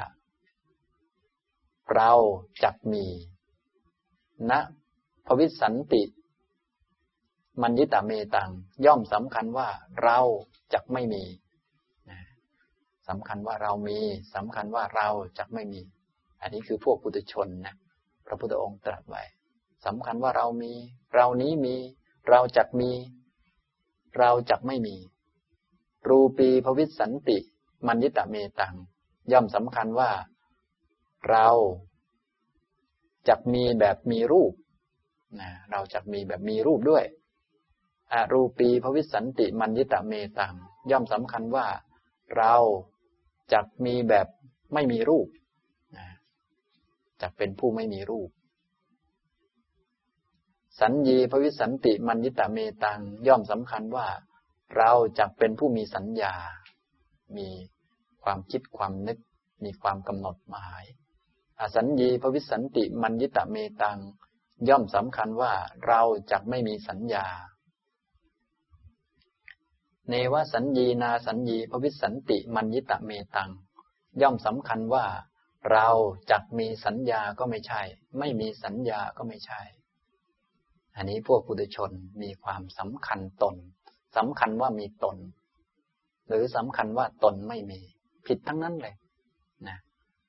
เราจักมีนะภวิสันติมัญญิตะเมตังย่อมสำคัญว่าเราจักไม่มีสำคัญว่าเรามีสำคัญว่าเราจักไม่มีอันนี้คือพวกปุถุชนนะพระพุทธองค์ตรัสไว้สำคัญว่าเรามีเรานี้มีเราจักมีเราจักไม่มีรูปีภวิสันติมัญญิตะเมตังย่อมสำคัญว่าเราจักมีแบบมีรูปเราจักมีแบบมีรูปด้วยอรูปีภวิสันติมัญญิตะเมตังย่อมสำคัญว่าเราจักมีแบบไม่มีรูปจักเป็นผู้ไม่มีรูปสัญญีภวิสันติมัญญิตะเมตังย่อมสำคัญว่าเราจักเป็นผู้มีสัญญามีความคิดความนึกมีความกำหนดหมายอสัญญีภวิสันติมัญญิตะเมตังย่อมสำคัญว่าเราจักไม่มีสัญญาเนวสัญญีนาสัญญีภวิสันติมัญญิตะเมตังย่อมสำคัญว่าเราจักมีสัญญาก็ไม่ใช่ไม่มีสัญญาก็ไม่ใช่อันนี้พวกปุถุชนมีความสำคัญตนสำคัญว่ามีตนหรือสำคัญว่าตนไม่มีผิดทั้งนั้นเลยนะ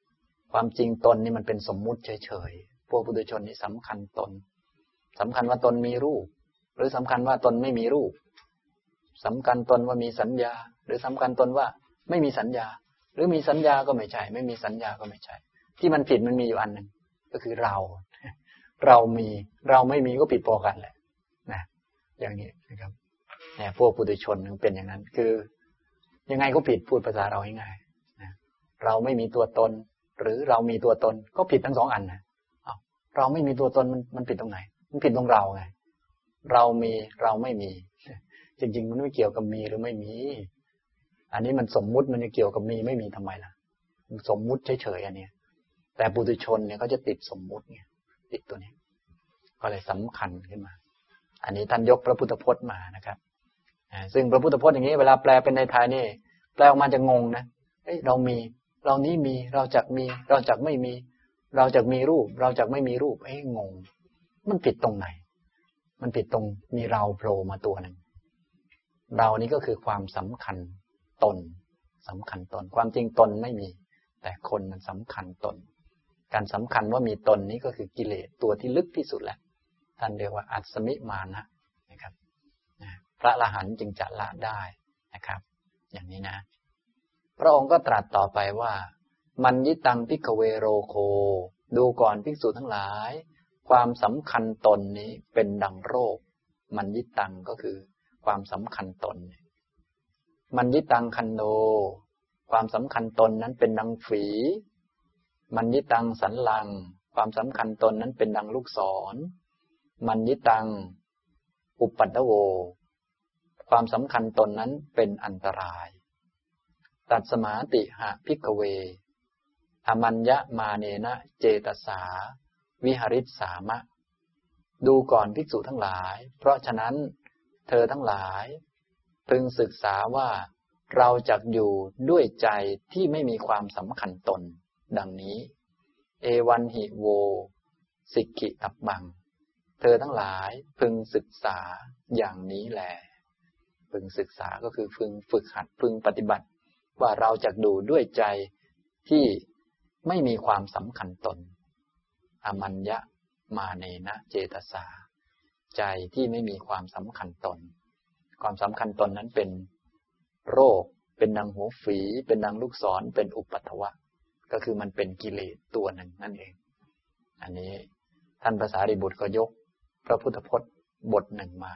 ความจริงตนนี่มันเป็นสมมุติเฉยๆพวกปุถุชนนี่สำคัญตนสำคัญว่าตนมีรูปหรือสำคัญว่าตนไม่มีรูปสำคัญตนว่ามีสัญญาหรือสำคัญตนว่าไม่มีสัญญาหรือมีสัญญาก็ไม่ใช่ไม่มีสัญญาก็ไม่ใช่ที่มันผิดมันมีอยู่อันหนึ่งก็คือเรามีเราไม่มีก็ผิดพอกันแหละนะอย่างนี้นะครับเนี่ยพวกปุถุชนเป็นอย่างนั้นคือยังไงก็ผิดพูดภาษาเราง่ายๆนะเราไม่มีตัวตนหรือเรามีตัวตนก็ผิดทั้งสองอันนะเราไม่มีตัวตนมันผิดตรงไหนมันผิดตรงเราไงเรามีเราไม่มีจริงๆมันไม่เกี่ยวกับมีหรือไม่มีอันนี้มันสมมุติมันจะเกี่ยวกับมีไม่มีทำไมล่ะสมมุติเฉยๆอันนี้แต่ปุถุชนเนี่ยเขาจะติดสมมุติไงติดตัวนี้ก็เลยสำคัญขึ้นมาอันนี้ท่านยกพระพุทธพจน์มานะครับซึ่งพระพุทธพจน์อย่างนี้เวลาแปลเป็นในไทยนี่แปลออกมาจะงงนะเรามีเรานี้มีเราจักมีเราจักไม่มีเราจักมีรูปเราจักไม่มีรูปงงมันผิดตรงไหนมันผิดตรงมีเราโผล่มาตัวหนึ่งเรานี่ก็คือความสำคัญตนสำคัญตนความจริงตนไม่มีแต่คนมันสำคัญตนการสำคัญว่ามีตนนี้ก็คือกิเลสตัวที่ลึกที่สุดแหละท่านเรียกว่าอัศมิมานะนะครับพระอรหันต์จึงจะละได้นะครับอย่างนี้นะพระองค์ก็ตรัสต่อไปว่ามันยิตังภิกขเวโรโคดูก่อนภิกษุทั้งหลายความสำคัญตนนี้เป็นดังโรคมันยิตังก็คือความสำคัญตนมันยิตังคันโนความสำคัญตนนั้นเป็นดังฝีมันยิตังสันลังความสำคัญตนนั้นเป็นดังลูกศรมันยิตังอุปปัตตโวความสำคัญตนนั้นเป็นอันตรายตัดสมาติหะภิกขเวอมัญญมาเนนะเจตสาวิหริสสามะดูก่อนภิกษุทั้งหลายเพราะฉะนั้นเธอทั้งหลายพึงศึกษาว่าเราจักอยู่ด้วยใจที่ไม่มีความสำคัญตนดังนี้เอวันหิโวสิกขิตับบังเธอทั้งหลายพึงศึกษาอย่างนี้แลพึงศึกษาก็คือพึงฝึกหัดพึงปฏิบัติว่าเราจักดูด้วยใจที่ไม่มีความสำคัญตนอมัญญมาเนนะเจตสาใจที่ไม่มีความสำคัญตนความสำคัญตนนั้นเป็นโรคเป็นดังหัวฝีเป็นดังลูกศรเป็นอุปัฏฐวะก็คือมันเป็นกิเลสตัวหนึ่งนั่นเองอันนี้ท่านพระสารีบุตรก็ยกพระพุทธพจน์บทหนึ่งมา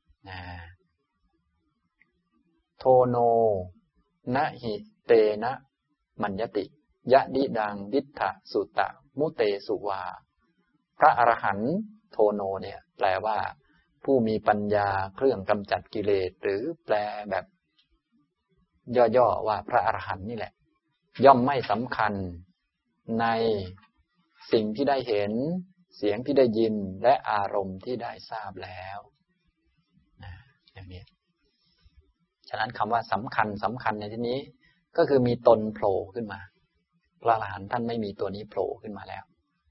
โทโนนะหิเตนะมัญญติยะดิดังดิฏฐสุตะมุเตสุวาพระอรหันต์โทโนเนี่ยแปลว่าผู้มีปัญญาเครื่องกำจัดกิเลสหรือแปลแบบย่อๆว่าพระอรหันต์นี่แหละย่อมไม่สำคัญในสิ่งที่ได้เห็นเสียงที่ได้ยินและอารมณ์ที่ได้ทราบแล้วอย่างนี้ฉะนั้นคำว่าสำคัญในที่นี้ก็คือมีตนโผล่ขึ้นมาพระอรหันต์ท่านไม่มีตัวนี้โผล่ขึ้นมาแล้ว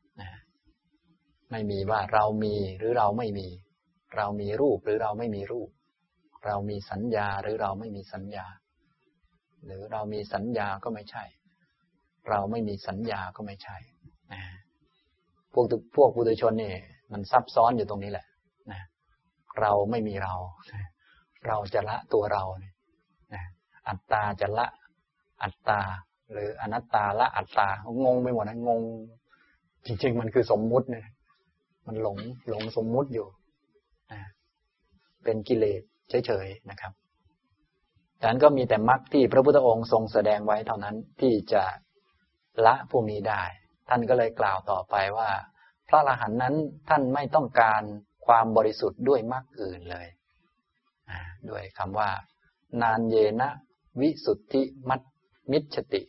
ไม่มีว่าเรามีหรือเราไม่มีเรามีรูปหรือเราไม่มีรูปเรามีสัญญาหรือเราไม่มีสัญญาหรือเรามีสัญญาก็ไม่ใช่เราไม่มีสัญญาก็ไม่ใช่พวกปุถุชนนี่มันซับซ้อนอยู่ตรงนี้แหละเราไม่มีเราเราจะละตัวเราอัตตาจะละอัตตาหรืออนัตตาละอัตตางงไปหมดนะงงจริงๆมันคือสมมุติเนี่ยมันหลงสมมุติอยู่เป็นกิเลสเฉยๆนะครับดังนั้นก็มีแต่มรรคที่พระพุทธองค์ทรงแสดงไว้เท่านั้นที่จะละพวกนี้ได้ท่านก็เลยกล่าวต่อไปว่าพระอรหันต์นั้นท่านไม่ต้องการความบริสุทธิ์ด้วยมรรคอื่นเลยด้วยคำว่านานเยนะวิสุทธิมัตมิจฉติ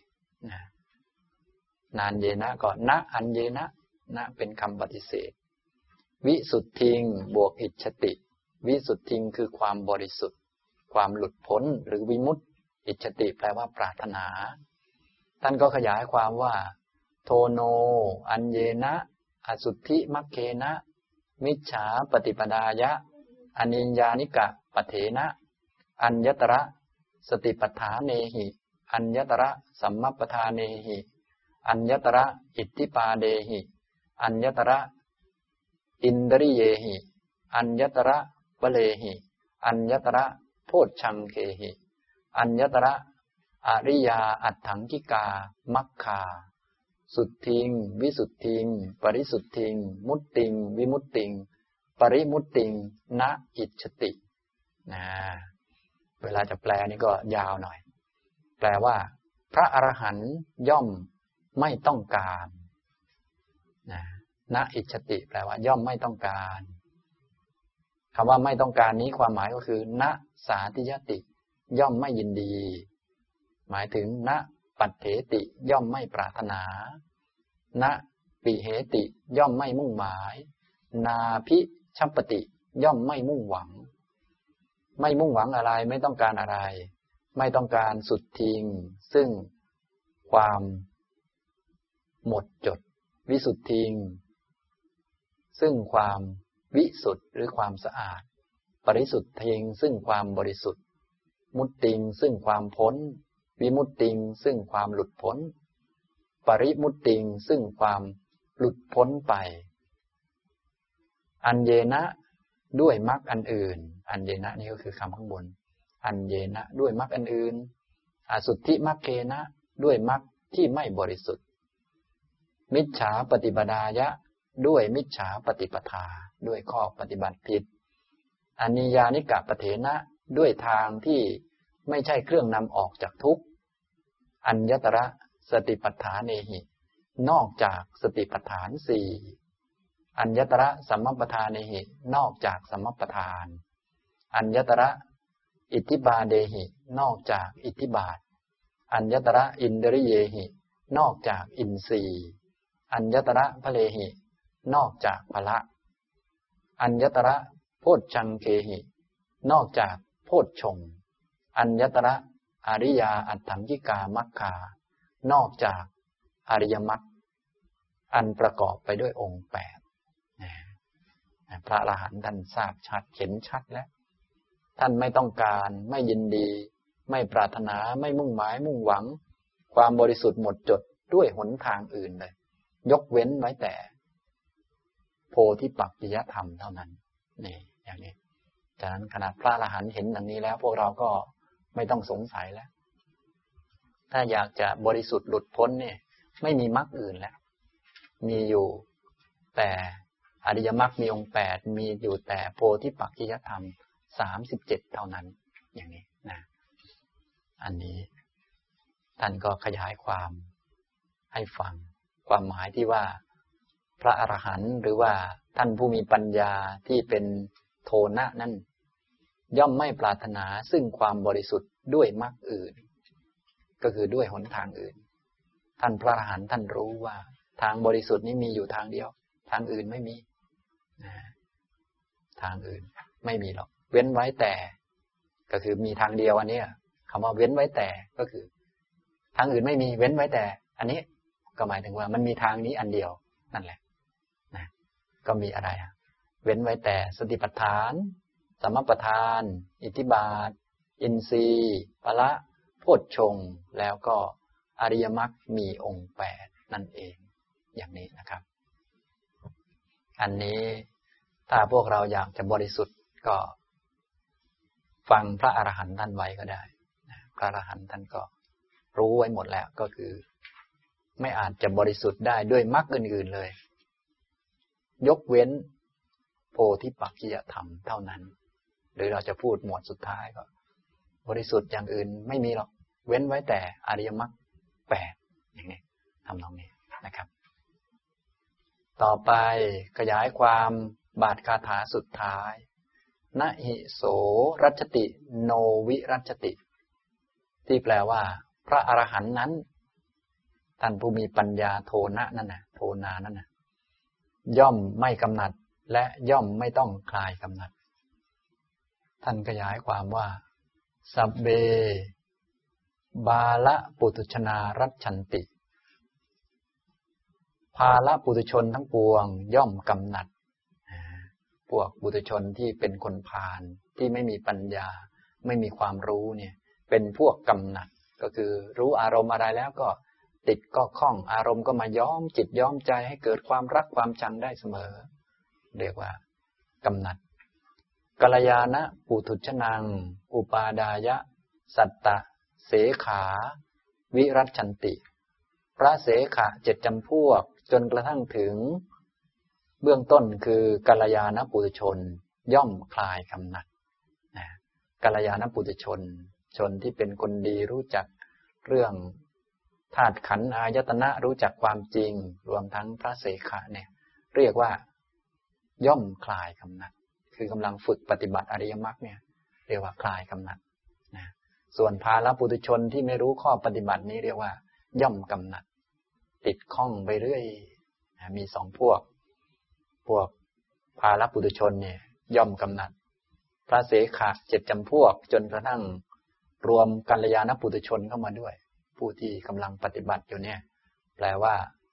นานเยนะก็นะอันเยนะนะเป็นคำปฏิเสธวิสุทธิงบวกอิจฉติวิสุทธิงคือความบริสุทธิ์ความหลุดพ้นหรือวิมุตติอิจฉติแปลว่าปรารถนาท่านก็ขยายความว่าโทโนอัญเยนะอสุทธิมัคเคนะมิจฉาปฏิปดายะอนิญญานิกะปะเถนะอัญญตระสติปัฏฐาเนหิอัญญตระสัมมัปปทาเนหิอัญญตระอิทธิปาเดหิอัญญตระอินทริเยหิอัญญตระวะเลหิอัญญตระโพชฌังเคหิอัญญตระอริยาอัตถังคิกามัคคาสุทธิงวิสุทธิงปริสุทธิงมุตติงวิมุตติงปริมุตติงณอิจฉตินะเวลาจะแปลนี่ก็ยาวหน่อยแปลว่าพระอรหันต์ย่อมไม่ต้องการนะณอิจฉติแปลว่าย่อมไม่ต้องการคำว่าไม่ต้องการนี้ความหมายก็คือณสาธิยติย่อมไม่ยินดีหมายถึงณปัฏเถติย่อมไม่ปรารถนาณปิเหติย่อมไม่มุ่งหมายนาภิชัปปติย่อมไม่มุ่งหวังไม่มุ่งหวังอะไรไม่ต้องการอะไรไม่ต้องการสุดทิ้งซึ่งความหมดจดวิสุทธิงซึ่งความวิสุทธิ์หรือความสะอาดปริสุทธิงซึ่งความบริสุทธิ์มุตติงซึ่งความพ้นวิมุตติงซึ่งความหลุดพ้นปริมุตติงซึ่งความหลุดพ้นไปอัญเยนะด้วยมรรคอันอื่นอัญเยนะนี่ก็คือคำข้างบนอัญเยนะด้วยมรรคอันอื่นอสุทธิมรรคเกนะด้วยมรรคที่ไม่บริสุทธิ์มิจฉาปฏิปดายะด้วยมิจฉาปฏิปทาด้วยข้อปฏิบัติผิดอนิยานิกะปะเถนะด้วยทางที่ไม่ใช่เครื่องนำออกจากทุกข์อัญญตระสติปัฏฐานเนหินอกจากสติปัฏฐานสี่อัญญตระสัมมัปปทานเนหินอกจากสัมมัปปทานอัญญตระอิทธิบาเดหินอกจากอิทธิบาทอัญญตระอินทริเยหินอกจากอินทรีย์อัญญตระพะเลหินอกจากพละอัญญตระโพชฌังเคหินอกจากโพชฌงค์อัญญตระอริยาอัตถังคิกามัคคานอกจากอริยมรรคอันประกอบไปด้วยองค์8พระอรหันต์ท่านทราบชัดเห็นชัดแล้วท่านไม่ต้องการไม่ยินดีไม่ปรารถนาไม่มุ่งหมายมุ่งหวังความบริสุทธิ์หมดจดด้วยหนทางอื่นเลยยกเว้นไว้แต่โพธิปักขิยธรรมเท่านั้นนี่อย่างนี้ฉะนั้นขนาดพระอรหันต์เห็นดังนี้แล้วพวกเราก็ไม่ต้องสงสัยแล้วถ้าอยากจะบริสุทธิ์หลุดพ้นเนี่ยไม่มีมรรคอื่นแล้วมีอยู่แต่อริยมรรคมีองค์8มีอยู่แต่โพธิปักขิยธรรม37เท่านั้นอย่างนี้นะอันนี้ท่านก็ขยายความให้ฟังความหมายที่ว่าพระอรหันต์หรือว่าท่านผู้มีปัญญาที่เป็นโทนะนั้นย่อมไม่ปรารถนาซึ่งความบริสุทธิ์ด้วยมรรคอื่นก็คือด้วยหนทางอื่นท่านพระอรหันต์ท่านรู้ว่าทางบริสุทธิ์นี้มีอยู่ทางเดียวทางอื่นไม่มีทางอื่นไม่มีหรอกเว้นไว้แต่ก็คือมีทางเดียวอันนี้คำว่าเว้นไว้แต่ก็คือทางอื่นไม่มีเว้นไว้แต่อันนี้ก็หมายถึงว่ามันมีทางนี้อันเดียวนั่นแหละนะก็มีอะไรเว้นไว้แต่สติปัฏฐานสัมมัปปทานอิทธิบาทอินทรีย์พละโพชฌงค์แล้วก็อริยมรรคมีองค์8นั่นเองอย่างนี้นะครับอันนี้ถ้าพวกเราอยากจะบริสุทธิ์ก็ฟังพระอรหันต์ท่านไว้ก็ได้พระอรหันต์ท่านก็รู้ไว้หมดแล้วก็คือไม่อาจจะบริสุทธิ์ได้ด้วยมรรคอื่นๆเลยยกเว้นโพธิปักขิยธรรมเท่านั้นหรือเราจะพูดหมวดสุดท้ายก็บริสุทธิ์อย่างอื่นไม่มีหรอกเว้นไว้แต่อริยมรรค8อย่างนี้ทำตรงนี้นะครับต่อไปขยายความบาทคาถาสุดท้ายนะหิโสรัชติโนวิรัชติที่แปลว่าพระอรหันต์นั้นท่านผู้มีปัญญาโทนะนั่นน่ะโทนานั่นน่ะย่อมไม่กำหนัดและย่อมไม่ต้องคลายกำหนัดท่านขยายความว่าสัพเบบาละปุถุชนารัชชันติภาละปุถุชนทั้งปวงย่อมกำหนัดพวกปุถุชนที่เป็นคนพาลที่ไม่มีปัญญาไม่มีความรู้เนี่ยเป็นพวกกำหนัดก็คือรู้อารมณ์อะไรแล้วก็ติดก็คล้องอารมณ์ก็มาย้อมจิตย้อมใจให้เกิดความรักความชังได้เสมอเรียกว่ากำหนัดกัลยาณปุถุชนังอุปาดายะสัตตะเสขาวิรัชชันติพระเสขะ7 จำพวกจนกระทั่งถึงเบื้องต้นคือกัลยาณปุถุชนย่อมคลายกำหนัดกัลยาณปุถุชนชนที่เป็นคนดีรู้จักเรื่องธาตุขันธ์อายตนะรู้จักความจริงรวมทั้งพระเสขะเนี่ยเรียกว่าย่อมคลายกำหนัดคือกำลังฝึกปฏิบัติอริยมรรคเนี่ยเรียกว่าคลายกำหนัดนะส่วนภาลปุถุชนที่ไม่รู้ข้อปฏิบัตินี้เรียกว่าย่อมกำหนัดติดข้องไปเรื่อยมี2 พวกภาลปุถุชนเนี่ยย่อมกำหนัดพระเสขะ7 จำพวกจนกระทั่งรวมกัลยาณปุถุชนเข้ามาด้วยผู้ที่กำลังปฏิบัติอยู่เนี่ยแปลว่า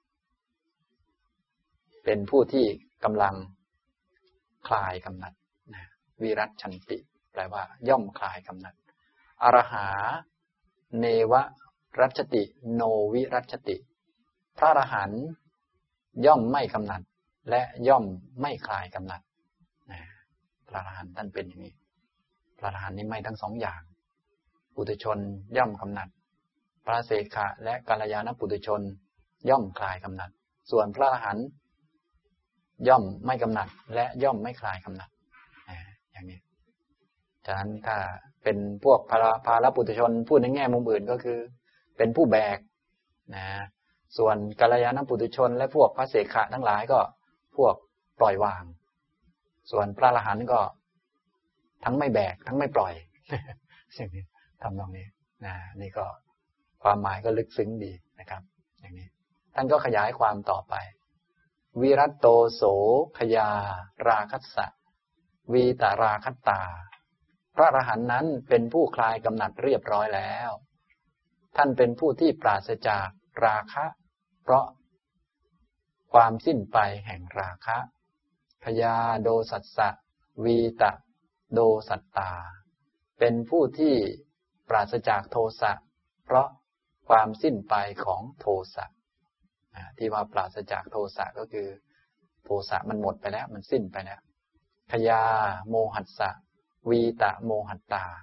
เป็นผู้ที่กำลังคลายกำหนัดวิรัชชันติแปลว่าย่อมคลายกำหนัดอรหาเนวรัชติโนวิรัชติพระอรหันต์ย่อมไม่กำหนัดและย่อมไม่คลายกำหนัดพระอรหันต์ท่านเป็นอย่างนี้พระอรหันต์นี่ไม่ทั้ง2 อย่างปุถุชนย่อมกำหนัดพระเสขะและกัลยาณปุถุชนย่อมคลายกำหนัดส่วนพระอรหันต์ย่อมไม่กำหนัดและย่อมไม่คลายกำหนัดอย่างนี้ฉะนั้นถ้าเป็นพวกภาลปุถุชนพูดในแง่มุมอื่นก็คือเป็นผู้แบกนะส่วนกัลยาณปุถุชนและพวกพระเสขะทั้งหลายก็พวกปล่อยวางส่วนพระอรหันต์ก็ทั้งไม่แบกทั้งไม่ปล่อยอย่างนี้ทำตรงนี้นี่ก็ความหมายก็ลึกซึ้งดีนะครับอย่างนี้ท่านก็ขยายความต่อไปวิรัตโตโสขยาราคัสสะวีตาราคัตตาพระอรหันต์นั้นเป็นผู้คลายกำหนัดเรียบร้อยแล้วท่านเป็นผู้ที่ปราศจากราคะเพราะความสิ้นไปแห่งราคะขยาโดสัสสะวีตะโดสัตตาเป็นผู้ที่ปราศจากโทสะเพราะความสิ้นไปของโทสะที่ว่าปราศจากโทสะก็คือโทสะมันหมดไปแล้วมันสิ้นไปแล้วขยาโมหัสสะวีตะโมหัตตา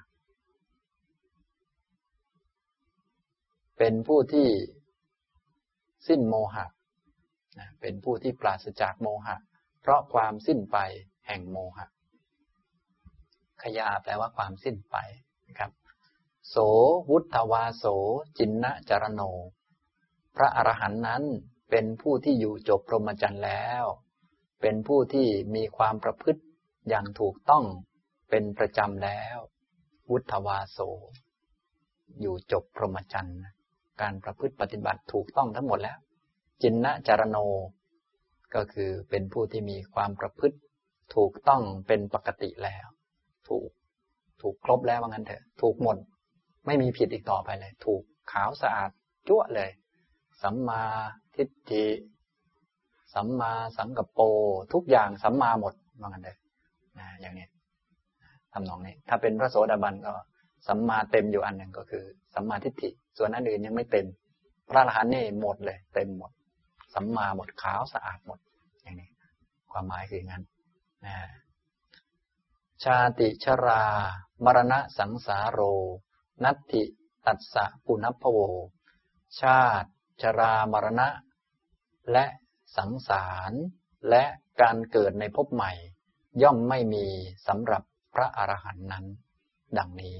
เป็นผู้ที่สิ้นโมหะเป็นผู้ที่ปราศจากโมหะเพราะความสิ้นไปแห่งโมหะขยาแปลว่าความสิ้นไปนะครับโสวุฒวาโสจินนะจารโนพระอรหันต์นั้นเป็นผู้ที่อยู่จบพรหมจรรย์แล้วเป็นผู้ที่มีความประพฤติอย่างถูกต้องเป็นประจำแล้ววุฒวาโสอยู่จบพรหมจรรย์การประพฤติปฏิบัติถูกต้องทั้งหมดแล้วจินนะจารโนก็คือเป็นผู้ที่มีความประพฤติถูกต้องเป็นปกติแล้วถูกครบแล้วว่างั้นเถอะถูกหมดไม่มีผิดอีกต่อไปเลยถูกขาวสะอาดจั่วเลยสัมมาทิฏฐิสัมมาสังกัปโปทุกอย่างสัมมาหมดว่างั้นเลยอย่างนี้ทำนองนี้ถ้าเป็นพระโสดาบันก็สัมมาเต็มอยู่อันหนึ่งก็คือสัมมาทิฏฐิส่วนอันอื่นยังไม่เต็มพระอรหันต์นี่หมดเลยเต็มหมดสัมมาหมดขาวสะอาดหมดอย่างนี้ความหมายคืออย่างนั้นชาติชรามรณะสังสารโรนัตถิตัสสะปุนัพพโวชาติชรามรณะและสังสารและการเกิดในภพใหม่ย่อมไม่มีสำหรับพระอรหันต์นั้นดังนี้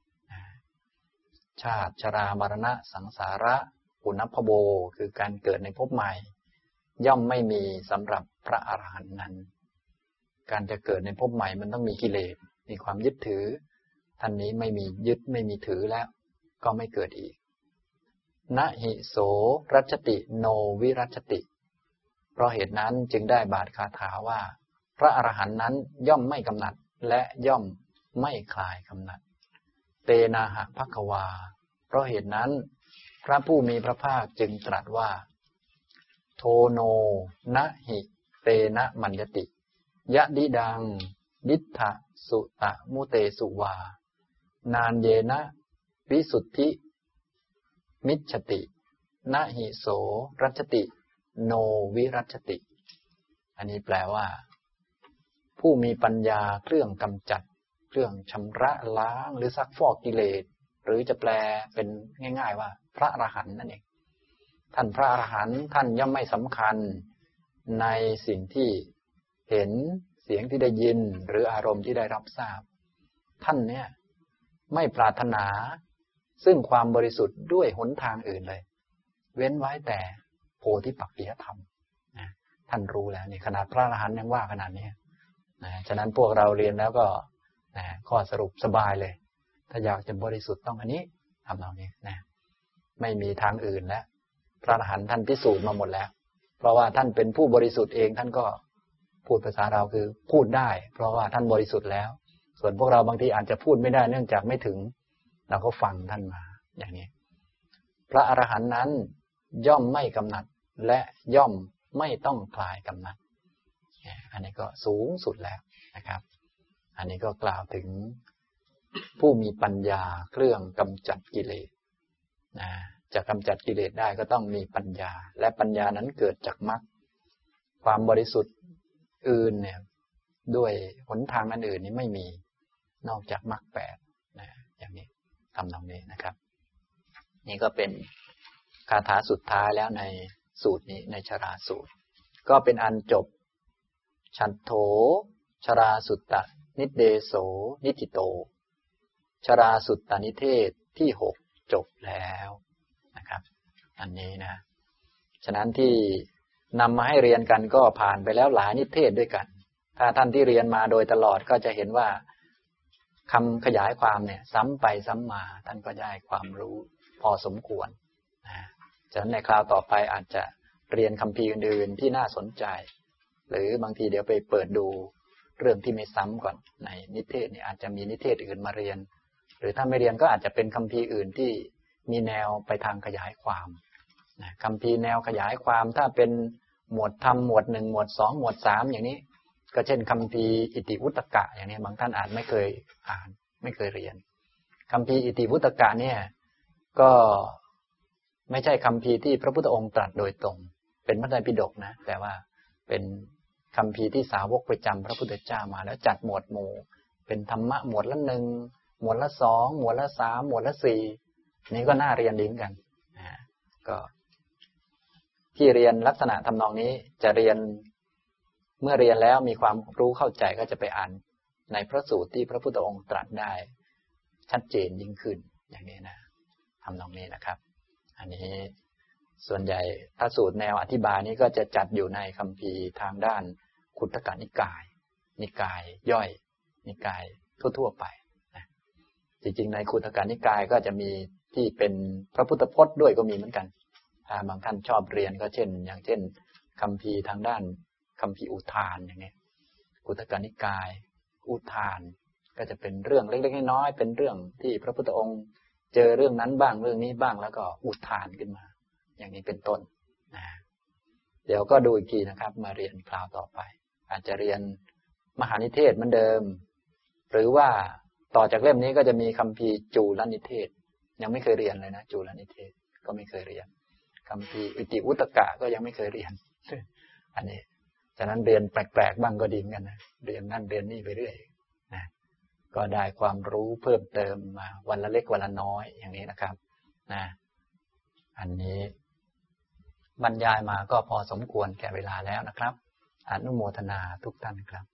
ชาติชรามรณะสังสาระปุนัพพโวคือการเกิดในภพใหม่ย่อมไม่มีสำหรับพระอรหันต์นั้นการจะเกิดในภพใหม่มันต้องมีกิเลสมีความยึดถือท่านนี้ไม่มียึดไม่มีถือแล้วก็ไม่เกิดอีกนะหิโสรัชติโนวิรัชติเพราะเหตุนั้นจึงได้บาทคาถาว่าพระอรหันต์นั้นย่อมไม่กำหนัดและย่อมไม่คลายกำหนัดเตนาหะภัควาเพราะเหตุนั้นพระผู้มีพระภาคจึงตรัสว่าโทโนนะหิเตนะมัญญติยะดิดังดิฏฐสุตะมุเตสุวานานเยนะวิสุทธิมิจฉตินะหิโสรัชติโนวิรัชติ อันนี้แปลว่าผู้มีปัญญาเครื่องกำจัดเครื่องชำระล้างหรือซักฟอกกิเลสหรือจะแปลเป็นง่ายๆว่าพระอรหันต์นั่นเองท่านพระอรหันต์ท่านย่อมไม่สำคัญในสิ่งที่เห็นเสียงที่ได้ยินหรืออารมณ์ที่ได้รับทราบท่านเนี่ยไม่ปรารถนาซึ่งความบริสุทธิ์ด้วยหนทางอื่นเลยเว้นไว้แต่โพธิปักขิยธรรมนะท่านรู้แล้วนี่ขนาดพระอรหันต์ยังว่าขนาดนี้นะฉะนั้นพวกเราเรียนแล้วก็นะข้อสรุปสบายเลยถ้าอยากจะบริสุทธิ์ต้องอันนี้ทำเหล่านี้นะไม่มีทางอื่นแล้วพระอรหันต์ท่านพิสูจน์มาหมดแล้วเพราะว่าท่านเป็นผู้บริสุทธิ์เองท่านก็พูดภาษาเราคือพูดได้เพราะว่าท่านบริสุทธิ์แล้วส่วนพวกเราบางทีอาจจะพูดไม่ได้เนื่องจากไม่ถึงเราก็ฟังท่านมาอย่างนี้พระอรหันต์นั้นย่อมไม่กำหนัดและย่อมไม่ต้องคลายกำหนัดอันนี้ก็สูงสุดแล้วนะครับอันนี้ก็กล่าวถึงผู้มีปัญญาเครื่องกำจัดกิเลสจะกำจัดกิเลสได้ก็ต้องมีปัญญาและปัญญานั้นเกิดจากมรรคความบริสุทธิ์อื่นเนี่ยด้วยหนทางอันอื่นนี้ไม่มีนอกจากมรรคแปดนะอย่างนี้ทำตรงนี้นะครับนี่ก็เป็นคาถาสุดท้ายแล้วในสูตรนี้ในชราสูตรก็เป็นอันจบฉัตโถชราสุตตนิเดโสนิธิโตชราสุตตนิเทศที่6จบแล้วนะครับอันนี้นะฉะนั้นที่นำมาให้เรียนกันก็ผ่านไปแล้วหลายนิเทศด้วยกันถ้าท่านที่เรียนมาโดยตลอดก็จะเห็นว่าคำขยายความเนี่ยซ้ำไปซ้ำมาท่านก็ได้ความรู้พอสมควรฉะนั้นในคราวต่อไปอาจจะเรียนคัมภีร์อื่นๆที่น่าสนใจหรือบางทีเดี๋ยวไปเปิดดูเรื่องที่ไม่ซ้ำก่อนในนิเทศเนี่ยอาจจะมีนิเทศอื่นมาเรียนหรือถ้าไม่เรียนก็อาจจะเป็นคัมภีร์อื่นที่มีแนวไปทางขยายความคัมภีร์แนวขยายความถ้าเป็นหมวดธรรมหมวด1หมวด2หมวด3อย่างนี้ก็เช่นคัมภีร์อิติวุตกะอย่างนี้บางท่านอาจไม่เคยอ่านไม่เคยเรียนคัมภีร์อิติวุตกะเนี่ยก็ไม่ใช่คัมภีร์ที่พระพุทธองค์ตรัสโดยตรงเป็นพระไตรปิฎกนะแต่ว่าเป็นคัมภีร์ที่สาวกประจำพระพุทธเจ้ามาแล้วจัดหมวดหมู่เป็นธรรมะหมวดละ1หมวดละ2หมวดละ3หมวดละ4นี่ก็น่าเรียนดีเหมือนกันก็ที่เรียนลักษณะทำนองนี้จะเรียนเมื่อเรียนแล้วมีความรู้เข้าใจก็จะไปอ่านในพระสูตรที่พระพุทธองค์ตรัสได้ชัดเจนยิ่งขึ้นอย่างนี้นะทำนองนี้นะครับอันนี้ส่วนใหญ่พระสูตรแนวอธิบายนี้ก็จะจัดอยู่ในคัมภีร์ทางด้านขุทกนิกายนิกายย่อยนิกายทั่วๆไปนะจริงๆในขุทกนิกายก็จะมีที่เป็นพระพุทธพจน์ด้วยก็มีเหมือนกันถ้าบางท่านชอบเรียนก็อย่างเช่นคัมภีร์ทางด้านคัมภีร์อุทานอย่างนี้ขุทกนิกายอุทานก็จะเป็นเรื่องเล็กๆน้อยๆเป็นเรื่องที่พระพุทธองค์เจอเรื่องนั้นบ้างเรื่องนี้บ้างแล้วก็อุทานขึ้นมาอย่างนี้เป็นต้นนะเดี๋ยวก็ดูอีกทีนะครับมาเรียนคราวต่อไปอาจจะเรียนมหานิเทศเหมือนเดิมหรือว่าต่อจากเล่มนี้ก็จะมีคัมภีร์จูลนิเทศยังไม่เคยเรียนเลยนะจูลนิเทศก็ไม่เคยเรียนคัมภีร์อิติวุตกะก็ยังไม่เคยเรียนอันนี้ฉะนั้นเรียนแปลกๆบ้างก็ดีเหมือนกันนะเรียนนั่นเรียนนี่ไปเรื่อยนะก็ได้ความรู้เพิ่มเติมมาวันละเล็กวันละน้อยอย่างนี้นะครับนะอันนี้บรรยายมาก็พอสมควรแก่เวลาแล้วนะครับอนุโมทนาทุกท่านครับ